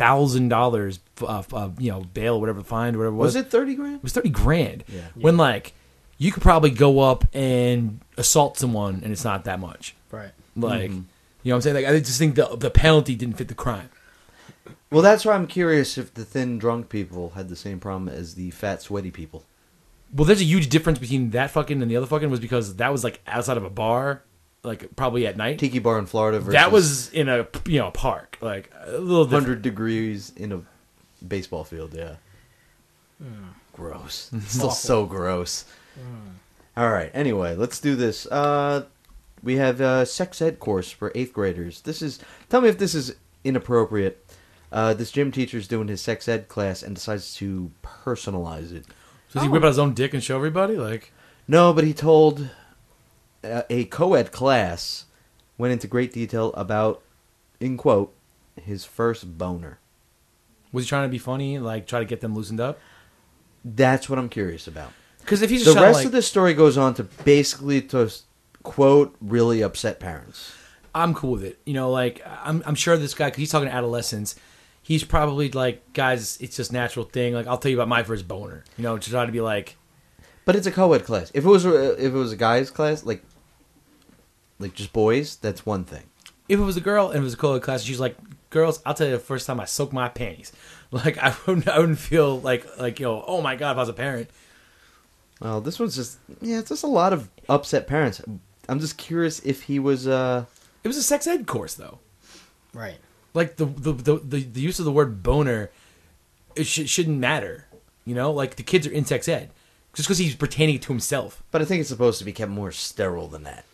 $30,000, bail, whatever, fine, whatever it was. Was it $30,000? It was $30,000. Yeah. When like you could probably go up and assault someone and it's not that much. Right. Like, you know what I'm saying? Like I just think the penalty didn't fit the crime. Well, that's why I'm curious if the thin, drunk people had the same problem as the fat, sweaty people. Well, there's a huge difference between that fucking and the other fucking was because that was like outside of a bar, like probably at night. Tiki bar in Florida versus That was in a park, like a little 100 degrees in a baseball field. Yeah. Gross. Still so gross. All right. Anyway, let's do this. We have a sex ed course for 8th graders. Tell me if this is inappropriate. This gym teacher's doing his sex ed class and decides to personalize it. So does he whip out his own dick and show everybody? Like, no, but he told a co-ed class, went into great detail about, in quote, his first boner. Was he trying to be funny, like try to get them loosened up? That's what I'm curious about. Because if he's the just rest of the story goes on to basically to quote really upset parents. I'm cool with it. You know, like I'm sure this guy, because he's talking to adolescents. He's probably like, guys, it's just a natural thing. Like, I'll tell you about my first boner. You know, to try to be like. But it's a co-ed class. If it was a guy's class, like just boys, that's one thing. If it was a girl and it was a co-ed class, she's like, girls, I'll tell you the first time I soaked my panties. Like, I wouldn't feel like oh my god, if I was a parent. Well, this one's just it's just a lot of upset parents. I'm just curious if he was. It was a sex ed course though. Right. Like the use of the word boner, it shouldn't matter, you know. Like the kids are in sex ed, just because he's pertaining to himself. But I think it's supposed to be kept more sterile than that.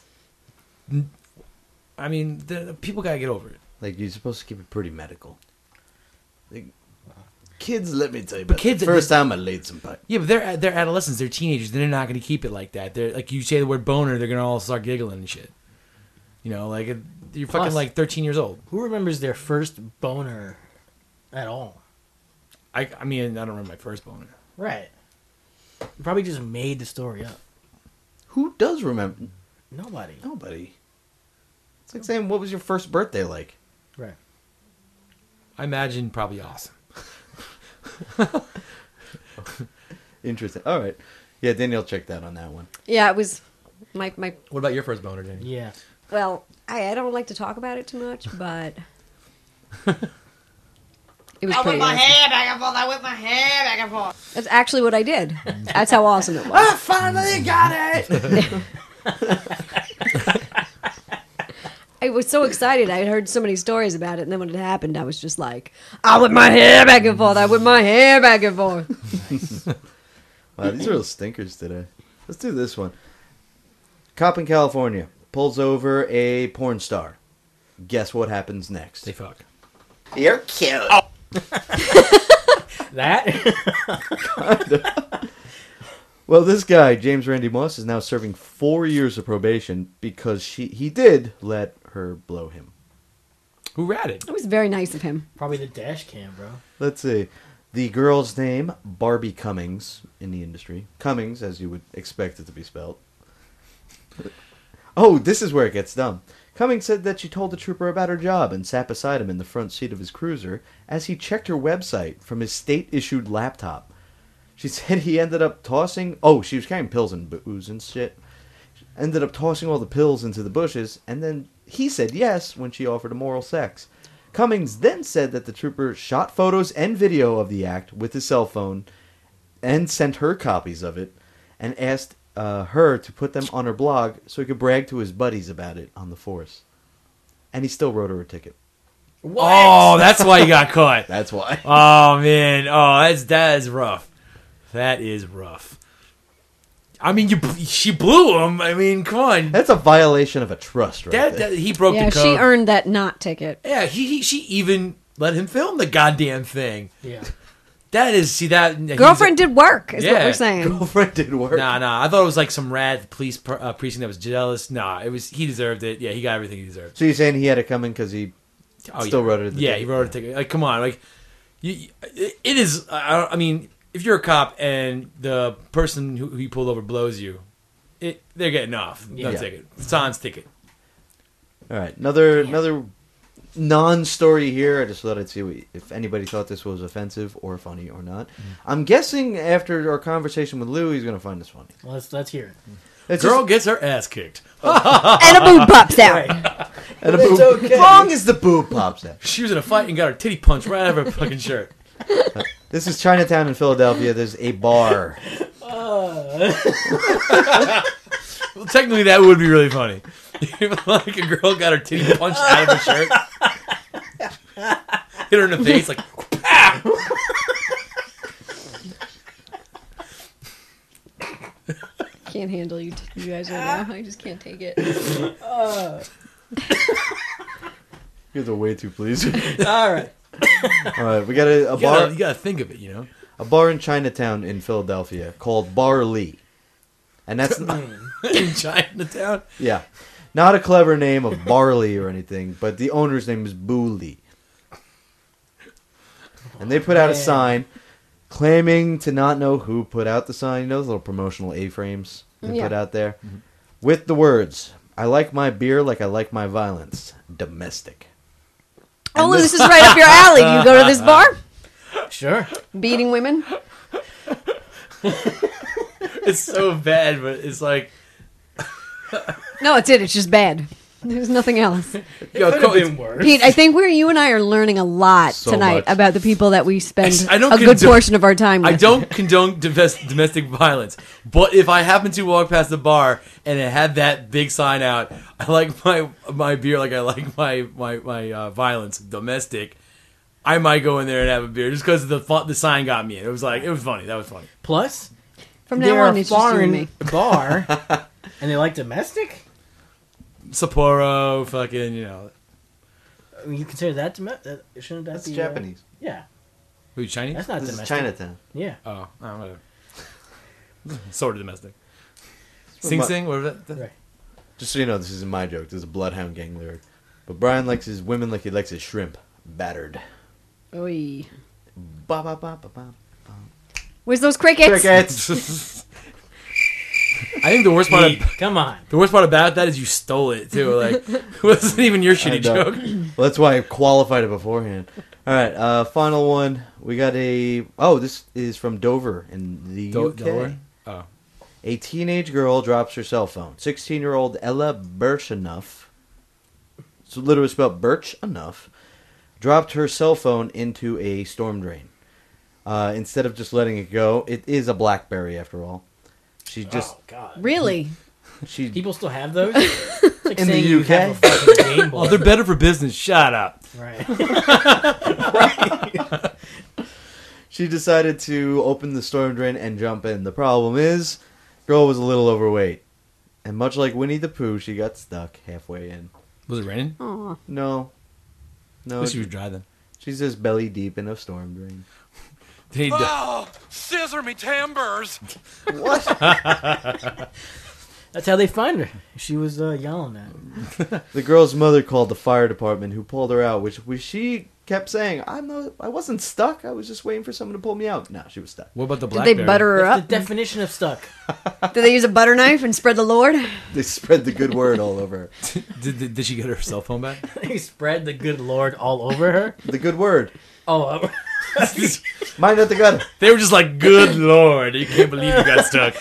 I mean, the people gotta get over it. Like you're supposed to keep it pretty medical. Like, kids, let me tell you. But About kids, the first time I laid some pipe. Yeah, but they're adolescents, they're teenagers. They're not gonna keep it like that. They're like, you say the word boner, they're gonna all start giggling and shit. You know, like you're fucking Plus, like 13 years old. Who remembers their first boner at all? I mean, I don't remember my first boner. Right. You probably just made the story up. Who does remember? Nobody. It's like saying, what was your first birthday like? Right. I imagine probably awesome. Interesting. All right. Yeah, Danielle checked out on that one. Yeah, it was my. What about your first boner, Danny? Yeah. Well, I don't like to talk about it too much, but it was I pretty whip my awesome. hair back and forth. I whip my hair back and forth. That's actually what I did. That's how awesome it was. I finally got it. I was so excited. I had heard so many stories about it, and then when it happened, I was just like, I whip my hair back and forth. I whip my hair back and forth. Wow, these are real stinkers today. Let's do this one. Cop in California pulls over a porn star. Guess what happens next? They fuck. You're cute. Oh. That? Well, this guy, James Randy Moss, is now serving 4 years of probation because he did let her blow him. Who ratted? It was very nice of him. Probably the dash cam, bro. Let's see. The girl's name, Barbie Cummings, in the industry. Cummings, as you would expect it to be spelled. Oh, this is where it gets dumb. Cummings said that she told the trooper about her job and sat beside him in the front seat of his cruiser as he checked her website from his state-issued laptop. She said he ended up tossing... Oh, she was carrying pills and booze and shit. Ended up tossing all the pills into the bushes, and then he said yes when she offered him oral sex. Cummings then said that the trooper shot photos and video of the act with his cell phone and sent her copies of it and asked her to put them on her blog so he could brag to his buddies about it on the force. And he still wrote her a ticket. What? Oh, that's why you got caught. That's why. Oh, man. Oh, that is rough. That is rough. I mean, she blew him. I mean, come on. That's a violation of a trust, right? That he broke Yeah, the code. she earned that not ticket. Yeah, she even let him film the goddamn thing. Yeah. That is, see that... Girlfriend did work, is what we're saying. Girlfriend did work. Nah. I thought it was like some rad police precinct that was jealous. Nah, he deserved it. Yeah, he got everything he deserved. So you're saying he had it coming because he Still wrote it at the Yeah, ticket. he wrote a ticket. Like, come on, like, it is. I mean, if you're a cop and the person who you pulled over blows you, they're getting off. No Yeah. ticket. Sans ticket. All right, another non-story here. I just thought I'd see if anybody thought this was offensive or funny or not. I'm guessing after our conversation with Lou, he's going to find this funny. Well, let's hear it. It's Girl gets her ass kicked. And a boob pops out. and a boob, okay. as long as the boob pops out. She was in a fight and got her titty punched right out of her fucking shirt. This is Chinatown in Philadelphia. There's a bar. Well, technically, that would be really funny. If, like, a girl got her titty punched out of her shirt, hit her in the face, like, pow! Can't handle you guys right now. I just can't take it. You guys are way too pleased. All right. All right, we got a bar. You gotta think of it, you know? A bar in Chinatown in Philadelphia called Bar Lee. And that's In Chinatown. yeah, not a clever name of barley or anything, but the owner's name is Boo Lee. And they put out a sign claiming to not know who put out the sign. You know those little promotional A-frames they put out there? With the words, "I like my beer like I like my violence. Domestic." Oh, this is right up your alley. Do you go to this bar? Sure. Beating women? It's so bad, but it's like... No, it's it. It's just bad. There's nothing else. Yo, Could have been worse. Pete, I think you and I are learning a lot So tonight much. about the people that we spend I don't a good condone- portion of our time with. I don't condone domestic violence, but if I happen to walk past the bar and it had that big sign out, I like my beer like I like my violence, domestic, I might go in there and have a beer just because the sign got me in. It was funny. That was funny. Plus, From they're now on, a it's just you and foreign me. bar, and they like domestic. Sapporo, fucking, you know. I mean, you consider that domestic? Shouldn't that That's be Japanese. Yeah, Who, Chinese? that's not This domestic. is Chinatown. Yeah. Oh, whatever. Sort of domestic. from Sing my- Sing, whatever that. Right. Just so you know, this isn't my joke. This is a Bloodhound Gang lyric. But Brian likes his women like he likes his shrimp. Battered. Oy. Ba ba ba ba ba. Where's those crickets? Crickets. I think the worst part. Come on. The worst part about that is you stole it too. Like, it wasn't even your shitty I know. joke. Well, that's why I qualified it beforehand. All right, final one. We got a. Oh, this is from Dover in the UK. Dover? Oh. A teenage girl drops her cell phone. 16-year-old Ella Birchenough, so literally spelled Birch Enough, dropped her cell phone into a storm drain. Instead of just letting it go, it is a BlackBerry after all. She just Oh God. Really? she People still have those. It's like In the saying you UK? have a fucking Game Boy. Oh, they're better for business. Shut up. Right. she decided to open the storm drain and jump in. The problem is, girl was a little overweight, and much like Winnie the Pooh, she got stuck halfway in. Was it raining? Aw. No, At least she was dry then. she's just belly deep in a storm drain. Did he Oh, scissor me timbers. That's how they find her. She was yelling at him. The girl's mother called the fire department, who pulled her out. Which she kept saying, I wasn't stuck. I was just waiting for someone to pull me out." No, she was stuck. What about the Did Blackberry? they butter her That's up? the definition of stuck. Did they use a butter knife and spread the Lord? They spread the good word all over her. Did she get her cell phone back? They spread the good Lord all over her. The good word. All over. Mind not the gun. They were just like, good lord, you can't believe you got stuck.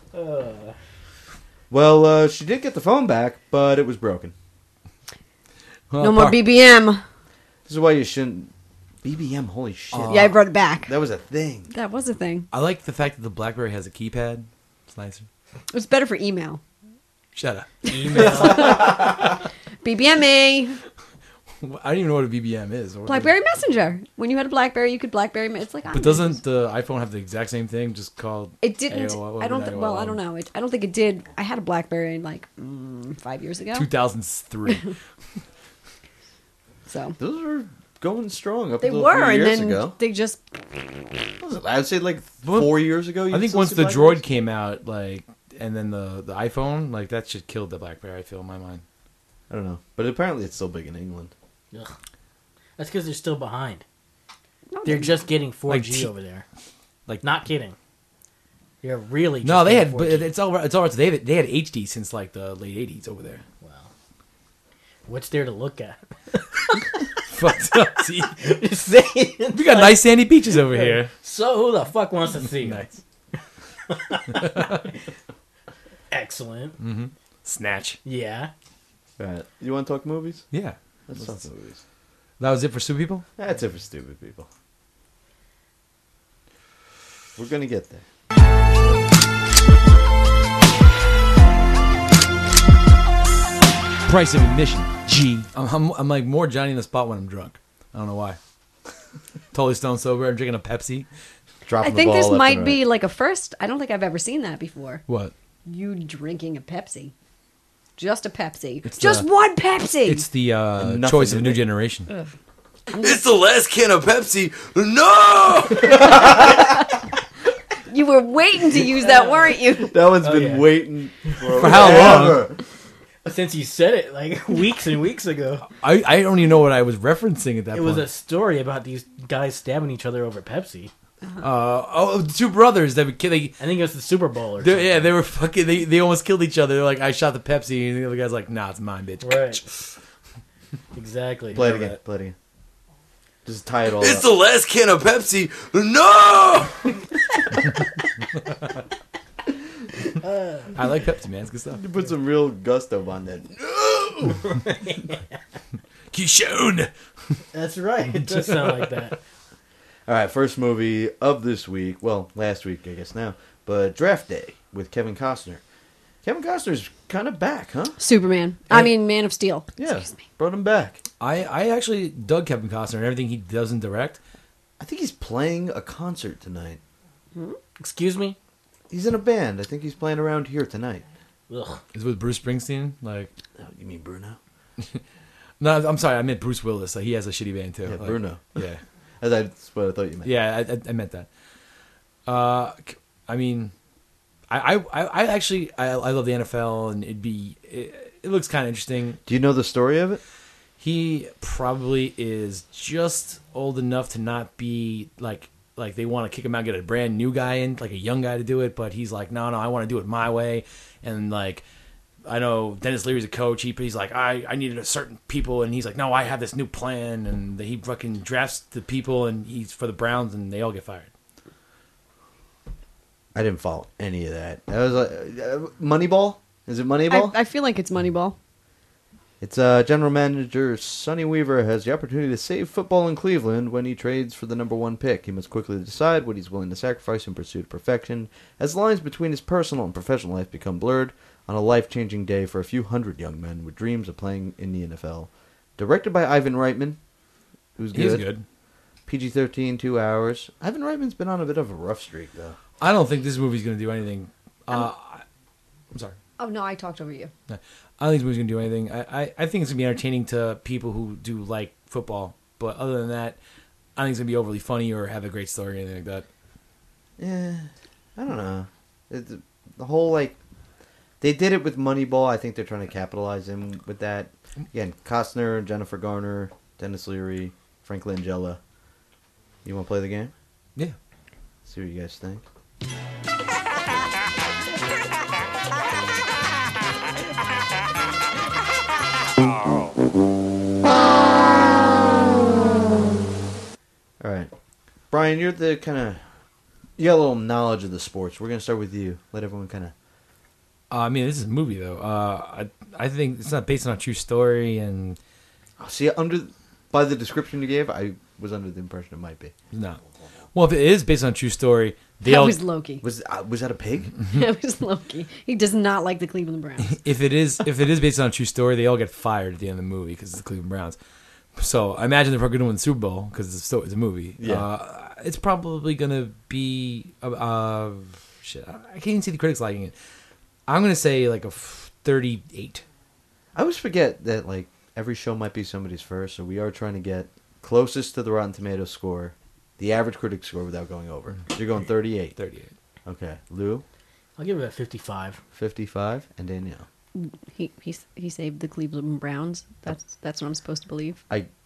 Well, she did get the phone back, but it was broken. No more BBM. This is why you shouldn't. BBM, holy shit. Yeah, I brought it back. That was a thing. That was a thing. I like the fact that the BlackBerry has a keypad. It's nicer. It was better for email. Shut up. Email. BBMA. I don't even know what a BBM is. BlackBerry Messenger. When you had a BlackBerry, you could BlackBerry. It's like. But doesn't the iPhone have the exact same thing, just called It didn't. AOL, I don't. Well, I don't know. I don't think it did. I had a BlackBerry like 5 years ago. 2003. So Those were going strong up they until were, a few and years then ago. they just. What was it? I'd say like Well, 4 years ago. I think once the Droid came out, like, and then the iPhone, like, that shit killed the BlackBerry, I feel, in my mind. I don't know. But apparently it's still big in England. Ugh. That's because they're still behind. No, They're just getting 4G Like, over there. like- not kidding. They're really just No, they getting had. But 4G. it's all right. It's all right. So they had HD since like the late '80s over there. Wow. What's there to look at? Fucked up. See, Just saying. we got nice sandy beaches over here. So who the fuck wants to see? Nice. Excellent. Snatch. Yeah. All right. You want to talk movies? Yeah. Let's talk movies. That was it for Stupid People? That's it for stupid people. We're gonna get there. Price of admission, G. I'm like more Johnny in the spot when I'm drunk. I don't know why. Totally stone sober. I'm drinking a Pepsi. Dropping I think the ball this left might and be right. like a first. I don't think I've ever seen that before. What? You drinking a Pepsi. Just a Pepsi. It's Just the- one Pepsi! It's the Nothing choice of to a new me. generation. It's the last can of Pepsi. No! You were waiting to use that, weren't you? That one's been yeah. waiting For how long? Since you said it like weeks and weeks ago. I don't even know what I was referencing at that It point. was a story about these guys stabbing each other over Pepsi. the two brothers that would kill. I think it was the Super Bowl or something. Yeah, they were fucking. They almost killed each other. They're like, I shot the Pepsi, and the other guy's like, Nah, it's mine, bitch. Right. Exactly. Play it again. Play it again. Just tie it all It's up. the last can of Pepsi. No! I like Pepsi, man. It's good stuff. You put some real gusto on that. Kishon. That's right. It does sound like that. All right, first movie of this week. Well, last week, I guess now. But Draft Day with Kevin Costner. Kevin Costner's kind of back, huh? Superman. I mean, Man of Steel. Yeah, brought him back. I actually dug Kevin Costner and everything he does and direct. I think he's playing a concert tonight. Excuse me? He's in a band. I think he's playing around here tonight. Ugh. Is it with Bruce Springsteen? Like, Oh, you mean Bruno? no, I'm sorry, I meant Bruce Willis. Like, he has a shitty band too. Yeah, Like, Bruno. Yeah, That's what I thought you meant. yeah, I meant that. I mean, I actually love the NFL, and it looks kind of interesting. Do you know the story of it? He probably is just old enough to not be like they want to kick him out and get a brand new guy in, like a young guy to do it, but he's like, no, I want to do it my way. And like, I know Dennis Leary's a coach. He's like, I needed a certain people, and he's like, no, I have this new plan, and he fucking drafts the people, and he's for the Browns, and they all get fired. I didn't follow any of that. That was like Moneyball. Is it Moneyball? I feel like it's Moneyball. It's general manager Sonny Weaver has the opportunity to save football in Cleveland when he trades for the number one pick. He must quickly decide what he's willing to sacrifice in pursuit of perfection. As lines between his personal and professional life become blurred on a life-changing day for a few hundred young men with dreams of playing in the NFL. Directed by Ivan Reitman, who's good. He's good. PG-13, 2 hours. Ivan Reitman's been on a bit of a rough streak, though. I don't think this movie's going to do anything. I'm sorry. Oh, no, I talked over you. I don't think this movie's going to do anything. I think it's going to be entertaining to people who do like football. But other than that, I think it's going to be overly funny or have a great story or anything like that. Yeah, I don't know. The whole, like, they did it with Moneyball. I think they're trying to capitalize him with that. Again, Costner, Jennifer Garner, Dennis Leary, Frank Langella. You want to play the game? Yeah. See what you guys think. All right. Brian, you're the kind of... You got a little knowledge of the sports. We're going to start with you. Let everyone kind of... I mean, this is a movie, though. I think it's not based on a true story, and... See, by the description you gave, I was under the impression it might be. No. Well, if it is based on a true story, That was Loki. Was that a pig? That was Loki. He does not like the Cleveland Browns. if it is based on a true story, they all get fired at the end of the movie because it's the Cleveland Browns. So I imagine they're probably going to win the Super Bowl because it's a movie. Yeah. It's probably going to be shit. I can't even see the critics liking it. I'm going to say like a 38. I always forget that like every show might be somebody's first, so we are trying to get closest to the Rotten Tomatoes score, the average critic score without going over. So you're going 38. 38. Okay. Lou? I'll give it a 55. 55. And Danielle? He saved the Cleveland Browns. That's what I'm supposed to believe. I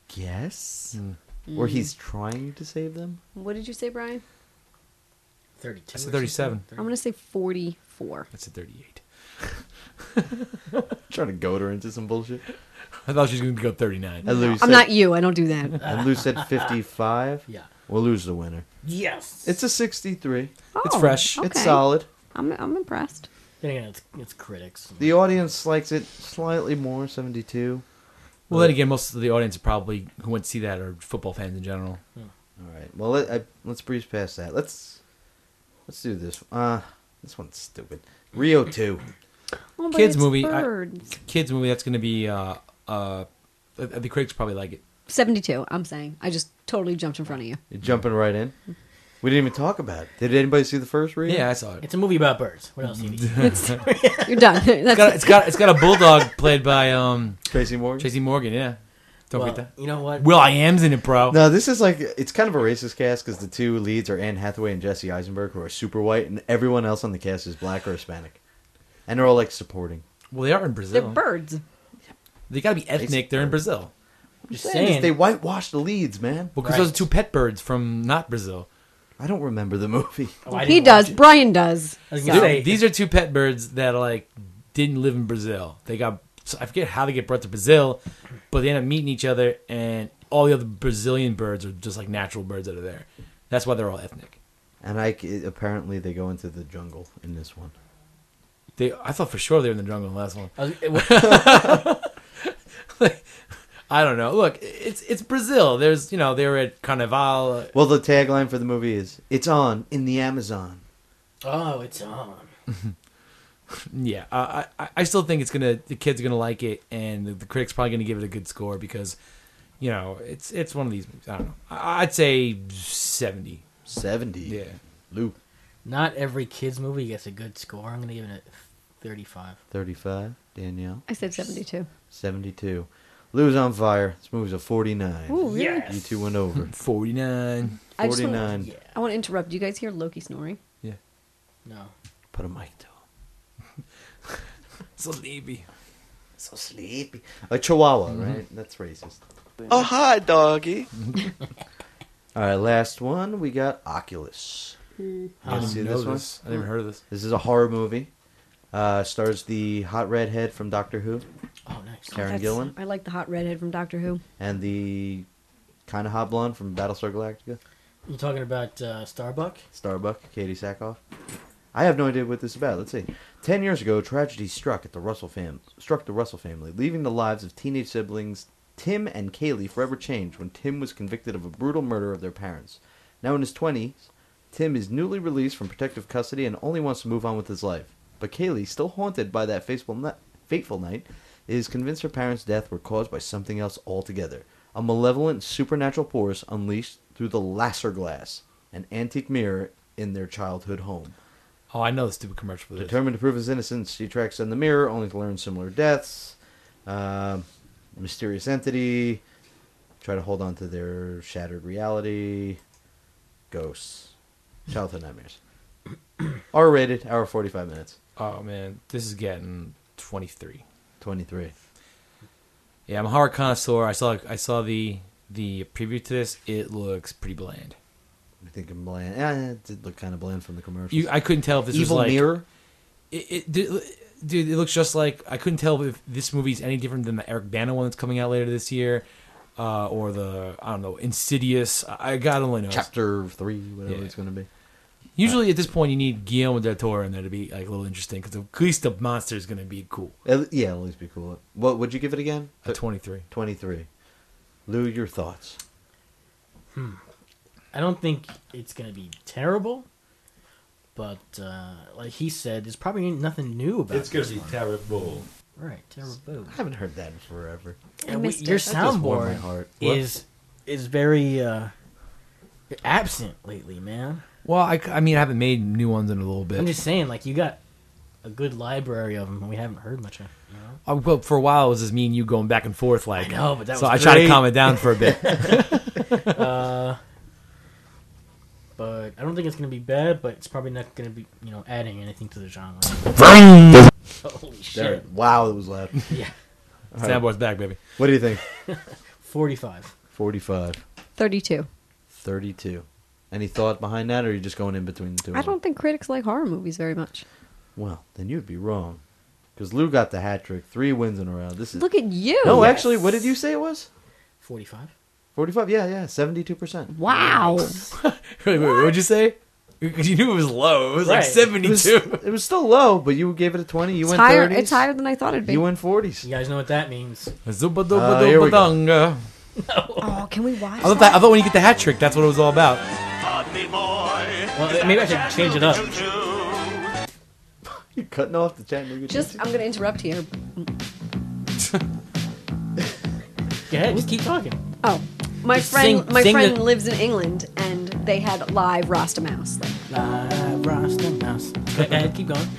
guess. Mm. Or he's trying to save them. What did you say, Brian? 32. I said or 37. something? I'm going to say 44. That's a 38. Trying to goad her into some bullshit. I thought she was going to go 39. And Lou I'm said, not you. I don't do that. And Lou said 55. Yeah. We'll lose the winner. Yes. It's a 63. It's fresh. Okay. It's solid. I'm impressed. Then again, it's critics. The audience likes it slightly more, 72. Well, then again, most of the audience probably who went to see that are football fans in general. All right. Well, let's breeze past that. Let's do this. This one's stupid. Rio 2. Oh, but Kids it's movie. birds. Kids movie. That's going to be. The critics probably like it. 72, I'm saying. I just totally jumped in front of you. You're jumping right in. We didn't even talk about it. Did anybody see the first Rio? Yeah, I saw it. It's a movie about birds. What else do you need? You're done. It's got a bulldog played by Tracy Morgan. Tracy Morgan. Yeah, don't Well, forget that. you know what? Will I Am's in it, bro. No, this is like, it's kind of a racist cast because the two leads are Anne Hathaway and Jesse Eisenberg, who are super white, and everyone else on the cast is black or Hispanic. And they're all like supporting. Well, they are in Brazil. They're birds. They got to be ethnic. They're in Brazil. I'm just Saying saying. they whitewash the leads, man. Well, because those are two pet birds from not Brazil. I don't remember the movie. Oh, I He didn't does. watch it. Brian does. I was gonna say, These are two pet birds that like didn't live in Brazil. They got, I forget how they get brought to Brazil, but they end up meeting each other, and all the other Brazilian birds are just like natural birds that are there. That's why they're all ethnic. And apparently they go into the jungle in this one. I thought for sure they were in the jungle in the last one. I don't know. Look, it's Brazil. There's they were at Carnival. Well, the tagline for the movie is, "It's on in the Amazon." oh, it's on. Yeah, I still think the kids are gonna like it, and the critics probably gonna give it a good score because, it's one of these movies. I don't know. I'd say 70. 70. Yeah. Lou. Not every kids movie gets a good score. I'm gonna give it a 35. 35. Danielle. I said 72. 72. Lou's on fire. This movie's a 49. Ooh, really? Yes. You two went over. 49. I just 49. Yeah. I want to interrupt. Do you guys hear Loki snoring? Yeah. No. Put a mic to him. So sleepy. So sleepy. A chihuahua, right? That's racist. Oh, hi, doggy. All right, last one. We got Oculus. I You didn't see know this one? this. I never heard of this. This is a horror movie. Stars the hot redhead from Doctor Who, Oh, nice. Karen Gillan, I like the hot redhead from Doctor Who. and the kind of hot blonde from Battlestar Galactica, You talking about Starbuck? Starbuck, Katie Sackhoff. I have no idea what this is about. Let's see. 10 years ago, tragedy struck the Russell family, leaving the lives of teenage siblings Tim and Kaylee forever changed when Tim was convicted of a brutal murder of their parents. Now in his 20s, Tim is newly released from protective custody and only wants to move on with his life. But Kaylee, still haunted by that fateful night, is convinced her parents' death were caused by something else altogether. A malevolent supernatural force unleashed through the Lasser glass, an antique mirror in their childhood home. Oh, I know the stupid commercial for this. Determined to prove his innocence, she tracks down the mirror, only to learn similar deaths. Mysterious entity. Try to hold on to their shattered reality. Ghosts. Childhood nightmares. R-rated, hour 45 minutes. Oh, man. This is getting 23. 23. Yeah, I'm a horror connoisseur. I saw the preview to this. It looks pretty bland. I think I'm bland. Yeah, it did look kind of bland from the commercials. I couldn't tell if this Evil was like... Mirror? Dude, it looks just like... I couldn't tell if this movie's any different than the Eric Bana one that's coming out later this year. Or the, I don't know, Insidious. God only knows. Chapter 3, whatever it's going to be. Usually at this point you need Guillermo del Toro in there to be like a little interesting because at least the monster is going to be cool. Yeah, at least be cool. What would you give it again? A 23. 23. Lou, your thoughts? I don't think it's going to be terrible, but like he said, there's probably nothing new about it. It's going to be terrible. Right, terrible. I haven't heard that in forever. Yeah, missed your it. That just warmed my soundboard heart. What? is very absent lately, man. Well, I mean, I haven't made new ones in a little bit. I'm just saying, like, you got a good library of them, and we haven't heard much of them. You know? Well, for a while, it was just me and you going back and forth. Like, I know, but that so was I tried to great. calm it down for a bit. But I don't think it's going to be bad, but it's probably not going to be, adding anything to the genre. Holy There, shit. wow, that was loud. Yeah. Soundboard's back, baby. What do you think? 45. 45. 32. 32. Any thought behind that, or are you just going in between the two? I don't think critics like horror movies very much. Well, then you'd be wrong. Because Lou got the hat trick. 3 wins in a row. This is. Look at you. No, actually, what did you say it was? 45. 45? Yeah, 72%. Wow. Wait, what'd you say? Because you knew it was low. It was like Right. 72. It was still low, but you gave it a 20. You It's went higher, 30s. it's higher than I thought it'd be. You went 40s. You guys know what that means. Here we go. Zuba-duba-duba-dunga. Oh, can we watch I thought when you get the hat trick, that's what it was all about. Well, maybe I should change it up. You're cutting off the Chattanooga. Just, I'm going to interrupt here. Go ahead, just keep talking. Oh, my Just friend, sing- my sing friend the- lives in England, and they had live Rasta Mouse. Like, Live Rasta Mouse. Go ahead, keep going.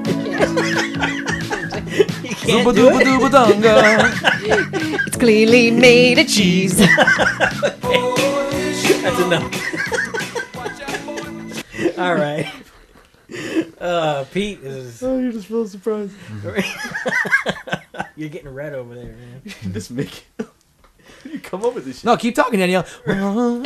You can't do it. Zuba-duba-duba-dunga. it's clearly made of cheese. That's enough. All right. Pete is. Oh, you just feel surprised. You're getting red over there, man. Just make it. You come up with this shit. No, keep talking, Danielle. You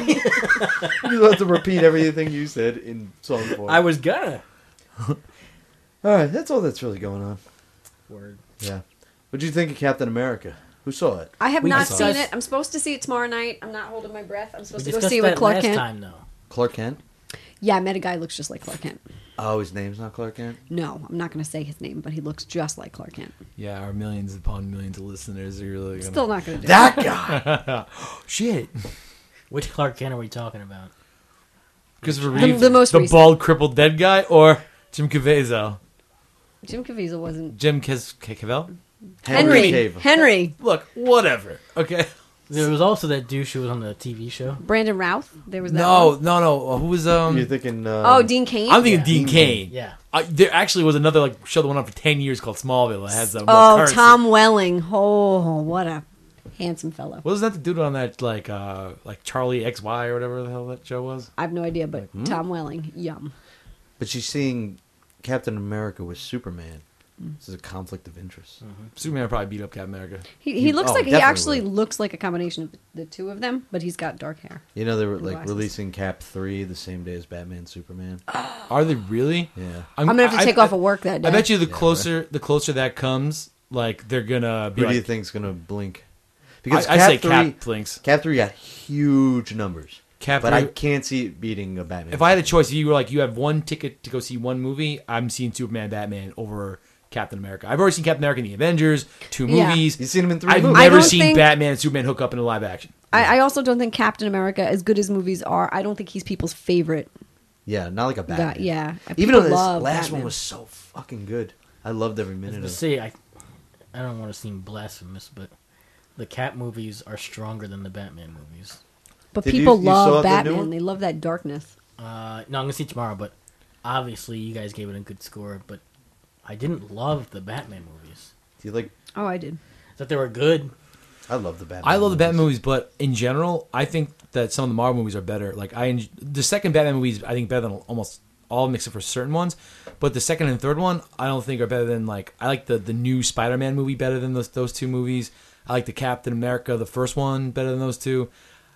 just have to repeat everything you said in song form. I was gonna. All right, that's all that's really going on. Word. Yeah. What did you think of Captain America? Who saw it? I have We not discussed- seen it. I'm supposed to see it tomorrow night. I'm not holding my breath. I'm We supposed to go discussed see it with that Clark last Kent. time, though. Clark Kent? Yeah, I met a guy who looks just like Clark Kent. Oh, his name's not Clark Kent? No, I'm not going to say his name, but he looks just like Clark Kent. Yeah, our millions upon millions of listeners are really gonna... Still not going to do That guy! Shit. Which Clark Kent are we talking about? Christopher The- Reeve, the most recent. bald, crippled, dead guy, or Jim Caviezel? it. Jim Caviezel wasn't. Jim Cavell? Henry. Cavill. Henry. Look, whatever. Okay. There was also that douche who was on the TV show. Brandon Routh. There was that No. one. Who was You're thinking... Oh, Dean Cain. I'm thinking Dean Cain. Yeah. There actually was another show that went on for 10 years called Smallville. That has Will Oh, Curtis. Tom Welling. Oh, what a handsome fellow. Wasn't that the dude on that like Charlie XY or whatever the hell that show was? I have no idea, but Tom Welling. Yum. But she's seeing Captain America with Superman. This is a conflict of interest. Superman would probably beat up Captain America. He looks Oh, like he definitely actually would. looks like a combination of the two of them, but he's got dark hair. You know, they were And like glasses. releasing Cap 3 the same day as Batman Superman. Are they really? Yeah. I'm gonna have to take off of work that day. I bet you the closer that comes, like they're gonna be Who do you like. think's going to blink? Because I Cap say 3, Cap blinks. Cap 3 got huge numbers. Cap But I 3 can't see it beating a Batman. If I had a choice, if you were like you have one ticket to go see one movie, I'm seeing Superman, Batman over Captain America. I've already seen Captain America in the Avengers, 2 Yeah. movies. You've seen him in 3 I've movies. I never don't seen think- Batman and Superman hook up in a live action. I also don't think Captain America, as good as movies are, I don't think he's people's favorite Yeah, not like a Batman. guy. Yeah. Even People though this love last Batman. one was so fucking good. I loved every minute of it. See, I don't want to seem blasphemous, but the Cap movies are stronger than the Batman movies. But Did you- people you saw love the new Batman. one? They love that darkness. No, I'm gonna see it tomorrow, but obviously you guys gave it a good score. But I didn't love the Batman movies. Do you like... Oh, I did. That they were good. I love the Batman I love the Batman movies, but in general, I think that some of the Marvel movies are better. Like the second Batman movies, I think better than almost all, except for certain ones. But the second and third one, I don't think are better than like I like the new Spider-Man movie better than those two movies. I like the Captain America, the first one, better than those two.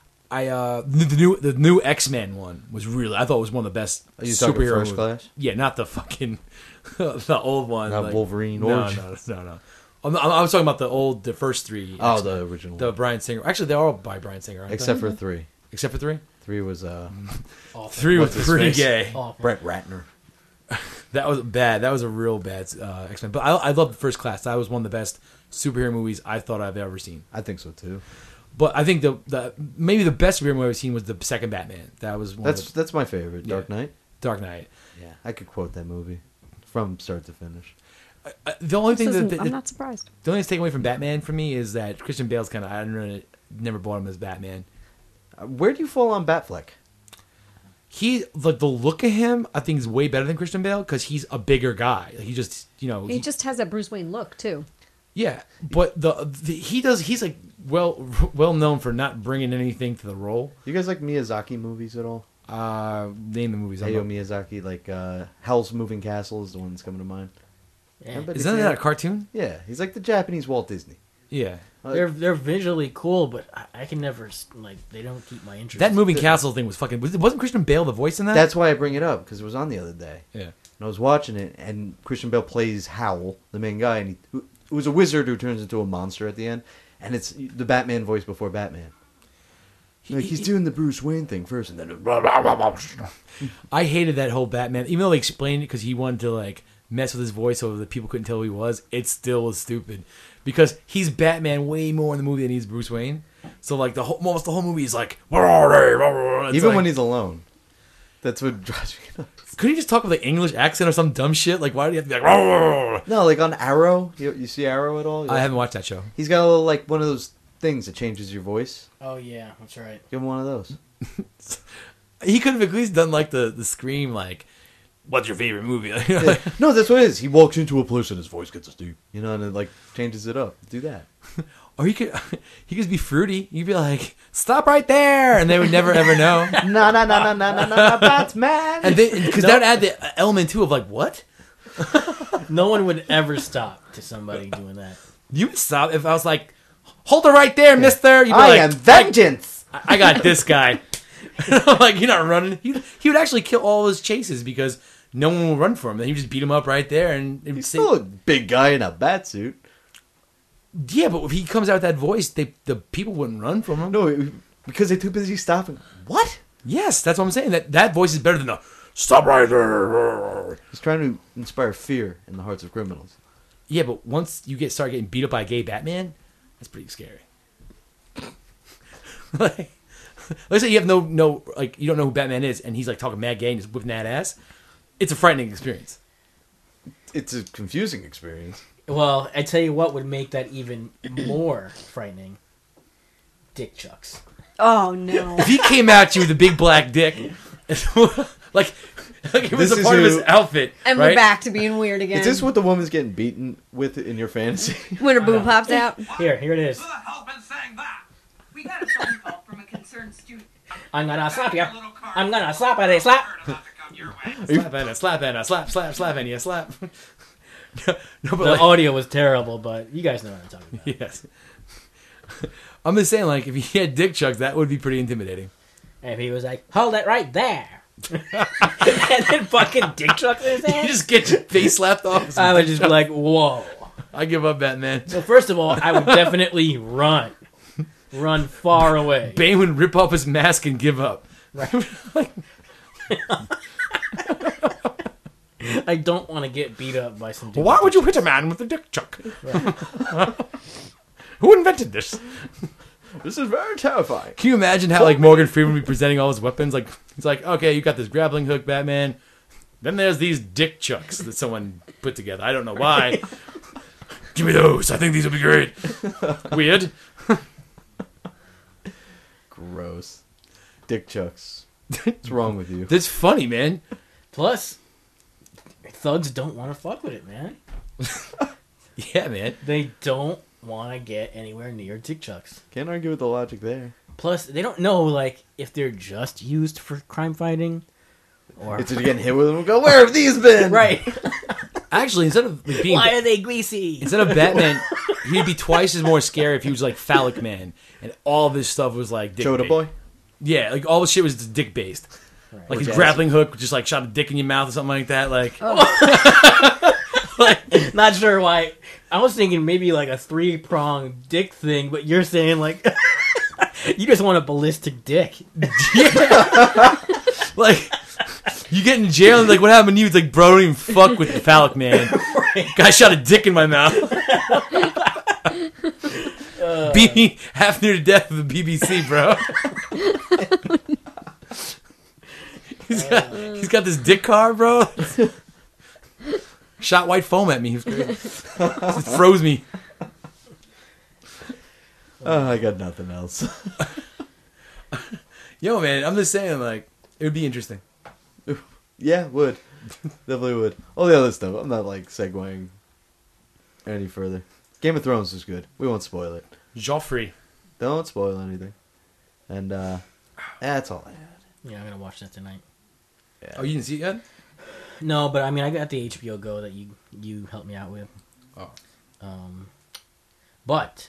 The new X-Men one was really, I thought it was one of the best Are you talking superhero First movies. Class? Yeah, not the fucking the old one. Not like- Wolverine No, Origin. no. I was talking about the first 3. Oh, X-Men. the original The one. Brian Singer. Actually, they're all by Brian Singer, aren't Except they? for 3. Except for 3? 3 was Awful. 3 was What's his pretty face? gay. Awful. Brett Ratner. That was bad. That was a real bad X-Men. But I love First Class. That was one of the best superhero movies I thought I've ever seen. I think so too. But I think the maybe the best superhero movie I've seen was the second Batman. That was one That's my favorite. Yeah. Dark Knight. Dark Knight. Yeah, I could quote that movie from start to finish. The only thing I'm not surprised. the only thing taken away from Batman for me is that Christian Bale's kind of I don't know, never bought him as Batman. Where do you fall on Batfleck? He like the look of him I think is way better than Christian Bale because he's a bigger guy. He just He just has that Bruce Wayne look, too. yeah, but he's like well known for not bringing anything to the role. You guys like Miyazaki movies at all? Name the movies. Hayao Miyazaki, like Hell's Moving Castle is the one that's coming to mind. Yeah. Anybody Isn't see that a cartoon? Yeah, he's like the Japanese Walt Disney. Yeah. They're visually cool, but I can never they don't keep my interest. That moving castle thing was fucking. Wasn't Christian Bale the voice in that? That's why I bring it up, because it was on the other day. Yeah. And I was watching it, and Christian Bale plays Howl, the main guy, and he was a wizard who turns into a monster at the end, and it's the Batman voice before Batman. He's doing the Bruce Wayne thing first, and then I hated that whole Batman, even though they explained it because he wanted to mess with his voice so that people couldn't tell who he was. It still was stupid because he's Batman way more in the movie than he's Bruce Wayne. So almost the whole movie is like, even when he's alone. That's what drives me nuts. Couldn't he just talk with an English accent or some dumb shit? Like, why do you have to be like? No, like on Arrow. You see Arrow at all? I haven't watched that show. He's got a little one of those things that changes your voice. Oh yeah, that's right. Give him one of those. He could have at least done the scream what's your favorite movie? Yeah. No, that's what it is. He walks into a place and his voice gets deep, and it changes it up. Do that. Or he could be fruity. You'd be like, stop right there, and they would never ever know. No, Batman. And because that would add the element too of what? No one would ever stop to somebody doing that. You would stop if I was like, hold it right there, mister. You'd be I am vengeance. I got this guy. You're not running. He would actually kill all his chases because no one will run for him. Then you just beat him up right there, and he's still a big guy in a bat suit. Yeah, but if he comes out with that voice, the people wouldn't run from him. No, because they're too busy stopping. What? Yes, that's what I'm saying. That voice is better than the stop right there. He's trying to inspire fear in the hearts of criminals. Yeah, but once you start getting beat up by a gay Batman, that's pretty scary. Let's say you have no you don't know who Batman is, and he's talking mad gay and just whipping that ass. It's a frightening experience. It's a confusing experience. Well, I tell you what would make that even more frightening. Dick chucks. Oh no! If he came at you with a big black dick, like it was a part of his outfit, and right? we're back to being weird again. Is this what the woman's getting beaten with in your fantasy? When her boob pops out? Here it is. Who the hell's been saying that? We got a phone call from a concerned student. I'm gonna slap you. I'm gonna slap at a slap. Slap and a slap, slap and you slap. No, but the audio was terrible, but you guys know what I'm talking about. Yes. I'm just saying, if he had dick chucks, that would be pretty intimidating. And if he was like, hold it right there. And then fucking dick chucks his ass. You just get your face slapped off. I would just be like, whoa. I give up, Batman. So first of all, I would definitely run. Run far away. Bane would rip off his mask and give up. Right. I don't want to get beat up by some dude. Why would you hit a man with a dick chuck? Right. Who invented this? This is very terrifying. Can you imagine how Morgan Freeman would be presenting all his weapons? He's like, okay, you got this grappling hook, Batman. Then there's these dick chucks that someone put together. I don't know why. Give me those. I think these would be great. Weird. Gross. Dick chucks. What's wrong with you? That's funny, man. Plus, thugs don't want to fuck with it, man. Yeah, man. They don't want to get anywhere near dick chucks. Can't argue with the logic there. Plus, they don't know if they're just used for crime fighting, or it's to get hit with them and go, where have these been? Right. Actually, instead of being why are they greasy? Instead of Batman, he'd be twice as more scary if he was Phallic Man, and all of his stuff was dick Chota Boy. Yeah, all the shit was dick based. Right. His grappling hook just shot a dick in your mouth or something like that. Not sure why. I was thinking maybe a 3-pronged dick thing, but you're saying you just want a ballistic dick. Yeah. You get in jail and what happened to you? It's bro, don't even fuck with the Phallic Man. Right. Guy shot a dick in my mouth. Beat me half near to death with the BBC, bro. He's got this dick car, bro. Shot white foam at me. He was great. It froze me. Oh, I got nothing else. Yo, man, I'm just saying, it would be interesting. Yeah, would. Definitely would. All the other stuff, I'm not segueing any further. Game of Thrones is good. We won't spoil it. Joffrey. Don't spoil anything. And that's all I had. Yeah, I'm gonna watch that tonight. Yeah. Oh, you didn't see it yet? No, but I got the HBO Go that you helped me out with. Oh. But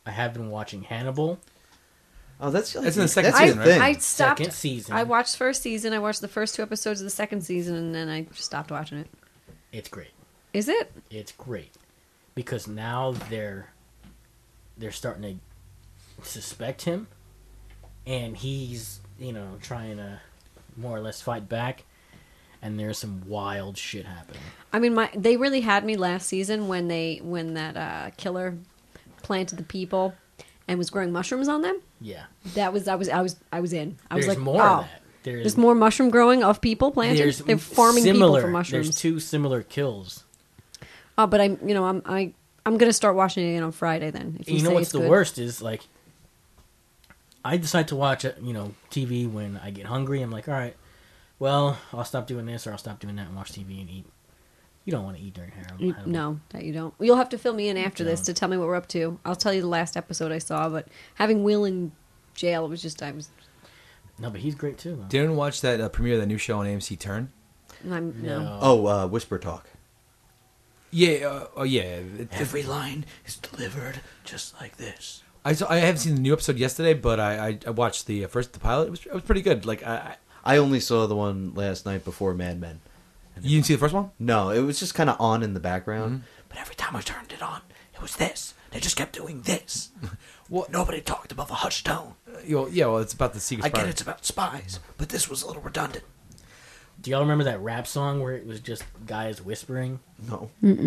I have been watching Hannibal. Oh, that's It's in the second that's season, your right? thing. I stopped. Second season. I watched first season. I watched the first 2 episodes of the second season, and then I stopped watching it. It's great. Is it? It's great because now they're starting to suspect him, and he's trying to more or less fight back, and there's some wild shit happening. I mean, they really had me last season when that killer planted the people and was growing mushrooms on them. Yeah, I was in. I was there's like, more oh, of that. there's more mushroom growing of people planted. They're farming people for mushrooms. There's 2 similar kills. Oh, but I'm gonna start watching it again on Friday. Then, if you know say what's it's the good. worst is like, I decide to watch TV when I get hungry. I'm like, all right, well, I'll stop doing this or I'll stop doing that and watch TV and eat. You don't want to eat during Hannibal. No, that you don't. You'll have to fill me in after this to tell me what we're up to. I'll tell you the last episode I saw, but having Will in jail, it was just No, but he's great too. Though. Did anyone watch that premiere of that new show on AMC Turn? No. Oh, Whisper Talk. Yeah, yeah. Every line is delivered just like this. I haven't seen the new episode yesterday, but I watched the pilot. It was pretty good. Like I only saw the one last night before Mad Men. You didn't see the first one? No, it was just kind of on in the background. Mm-hmm. But every time I turned it on, it was this. They just kept doing this. Well, nobody talked above a hushed tone. Well, it's about the secret. I get it's about spies, but this was a little redundant. Do y'all remember that rap song where it was just guys whispering? No.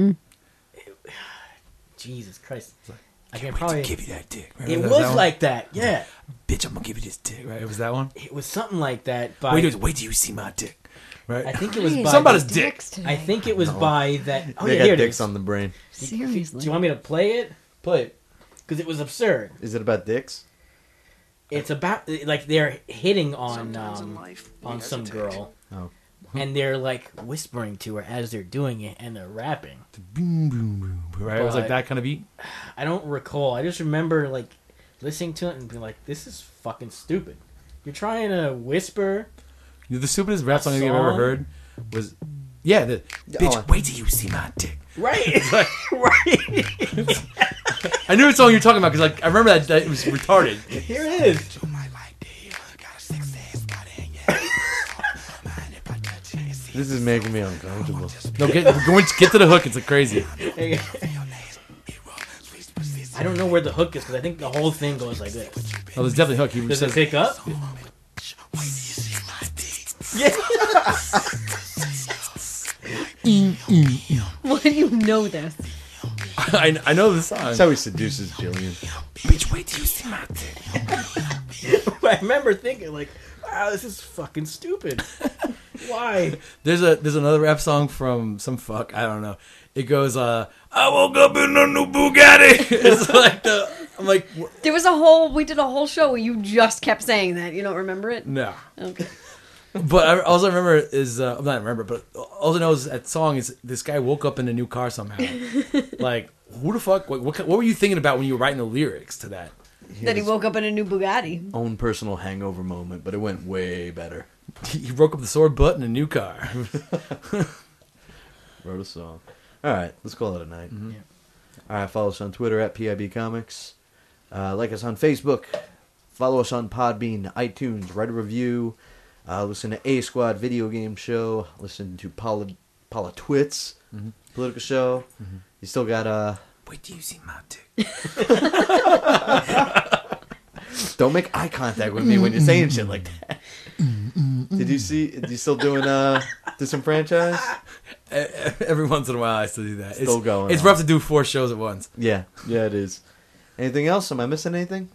Jesus Christ. I can't probably give you that dick. It was like that, yeah. Bitch, I'm gonna give you this dick, right? It was that one? It was something like that. Wait till you see my dick. Right? I think it was by... Somebody's dick. I think it was by that... Oh, they yeah, got dicks on the brain. Seriously. Do you want me to play it? Play it. Because it was absurd. Is it about dicks? It's about... Like, they're hitting on some girl. Oh. And they're, like, whispering to her as they're doing it, and they're rapping. Boom, boom, boom. Right? It was like that kind of beat? I don't recall. I just remember, like, listening to it and being like, this is fucking stupid. You're trying to whisper... The stupidest rap song I've ever heard was... Yeah, bitch, wait till you see my dick. Right. Right. I knew what song you were talking about, because like, I remember that it was retarded. Here it is. This is making me uncomfortable. No, get to the hook. It's like crazy. I don't know where the hook is because I think the whole thing goes like this. Oh, there's definitely a hook. Does it pick up? Yeah. Why do you know this? I know the song. That's how he seduces Jillian. Bitch, wait till you see my dick. I remember thinking like, wow, this is fucking stupid. Why? There's another rap song from some fuck, I don't know. It goes, I woke up in a new Bugatti. It's like I'm like, we did a whole show where you just kept saying that. You don't remember it? No. Okay. But all I remember is, but all I know is that song is this guy woke up in a new car somehow. Like, who the fuck, what were you thinking about when you were writing the lyrics to that? That he woke up in a new Bugatti. Own personal hangover moment, but it went way better. He broke up the sore butt in a new car. Wrote a song. All right, let's call it a night. Mm-hmm. Yeah. All right, follow us on Twitter at PIB Comics. Like us on Facebook. Follow us on Podbean, iTunes. Write a review. Listen to A Squad Video Game Show. Listen to Politiwits, political show. Mm-hmm. You still got Wait till you see my dick. Don't make eye contact with me when you're saying shit like that. Did you still doing Disenfranchised? Every once in a while I still do that. Still going. It's rough to do 4 shows at once. Yeah, it is. Anything else? Am I missing anything?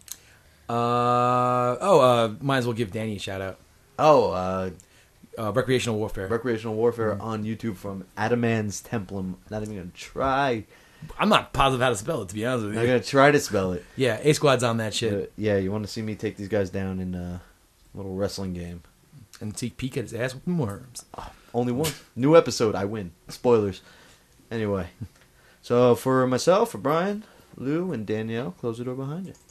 Might as well give Danny a shout out. Recreational Warfare. Recreational Warfare on YouTube from Adamans Templum. Not even going to try. I'm not positive how to spell it, to be honest with you. I'm going to try to spell it. Yeah, A Squad's on that shit. You want to see me take these guys down in a little wrestling game. And take a peek at his ass with worms. Only one. New episode, I win. Spoilers. Anyway. So for myself, for Brian, Lou, and Danielle, close the door behind you.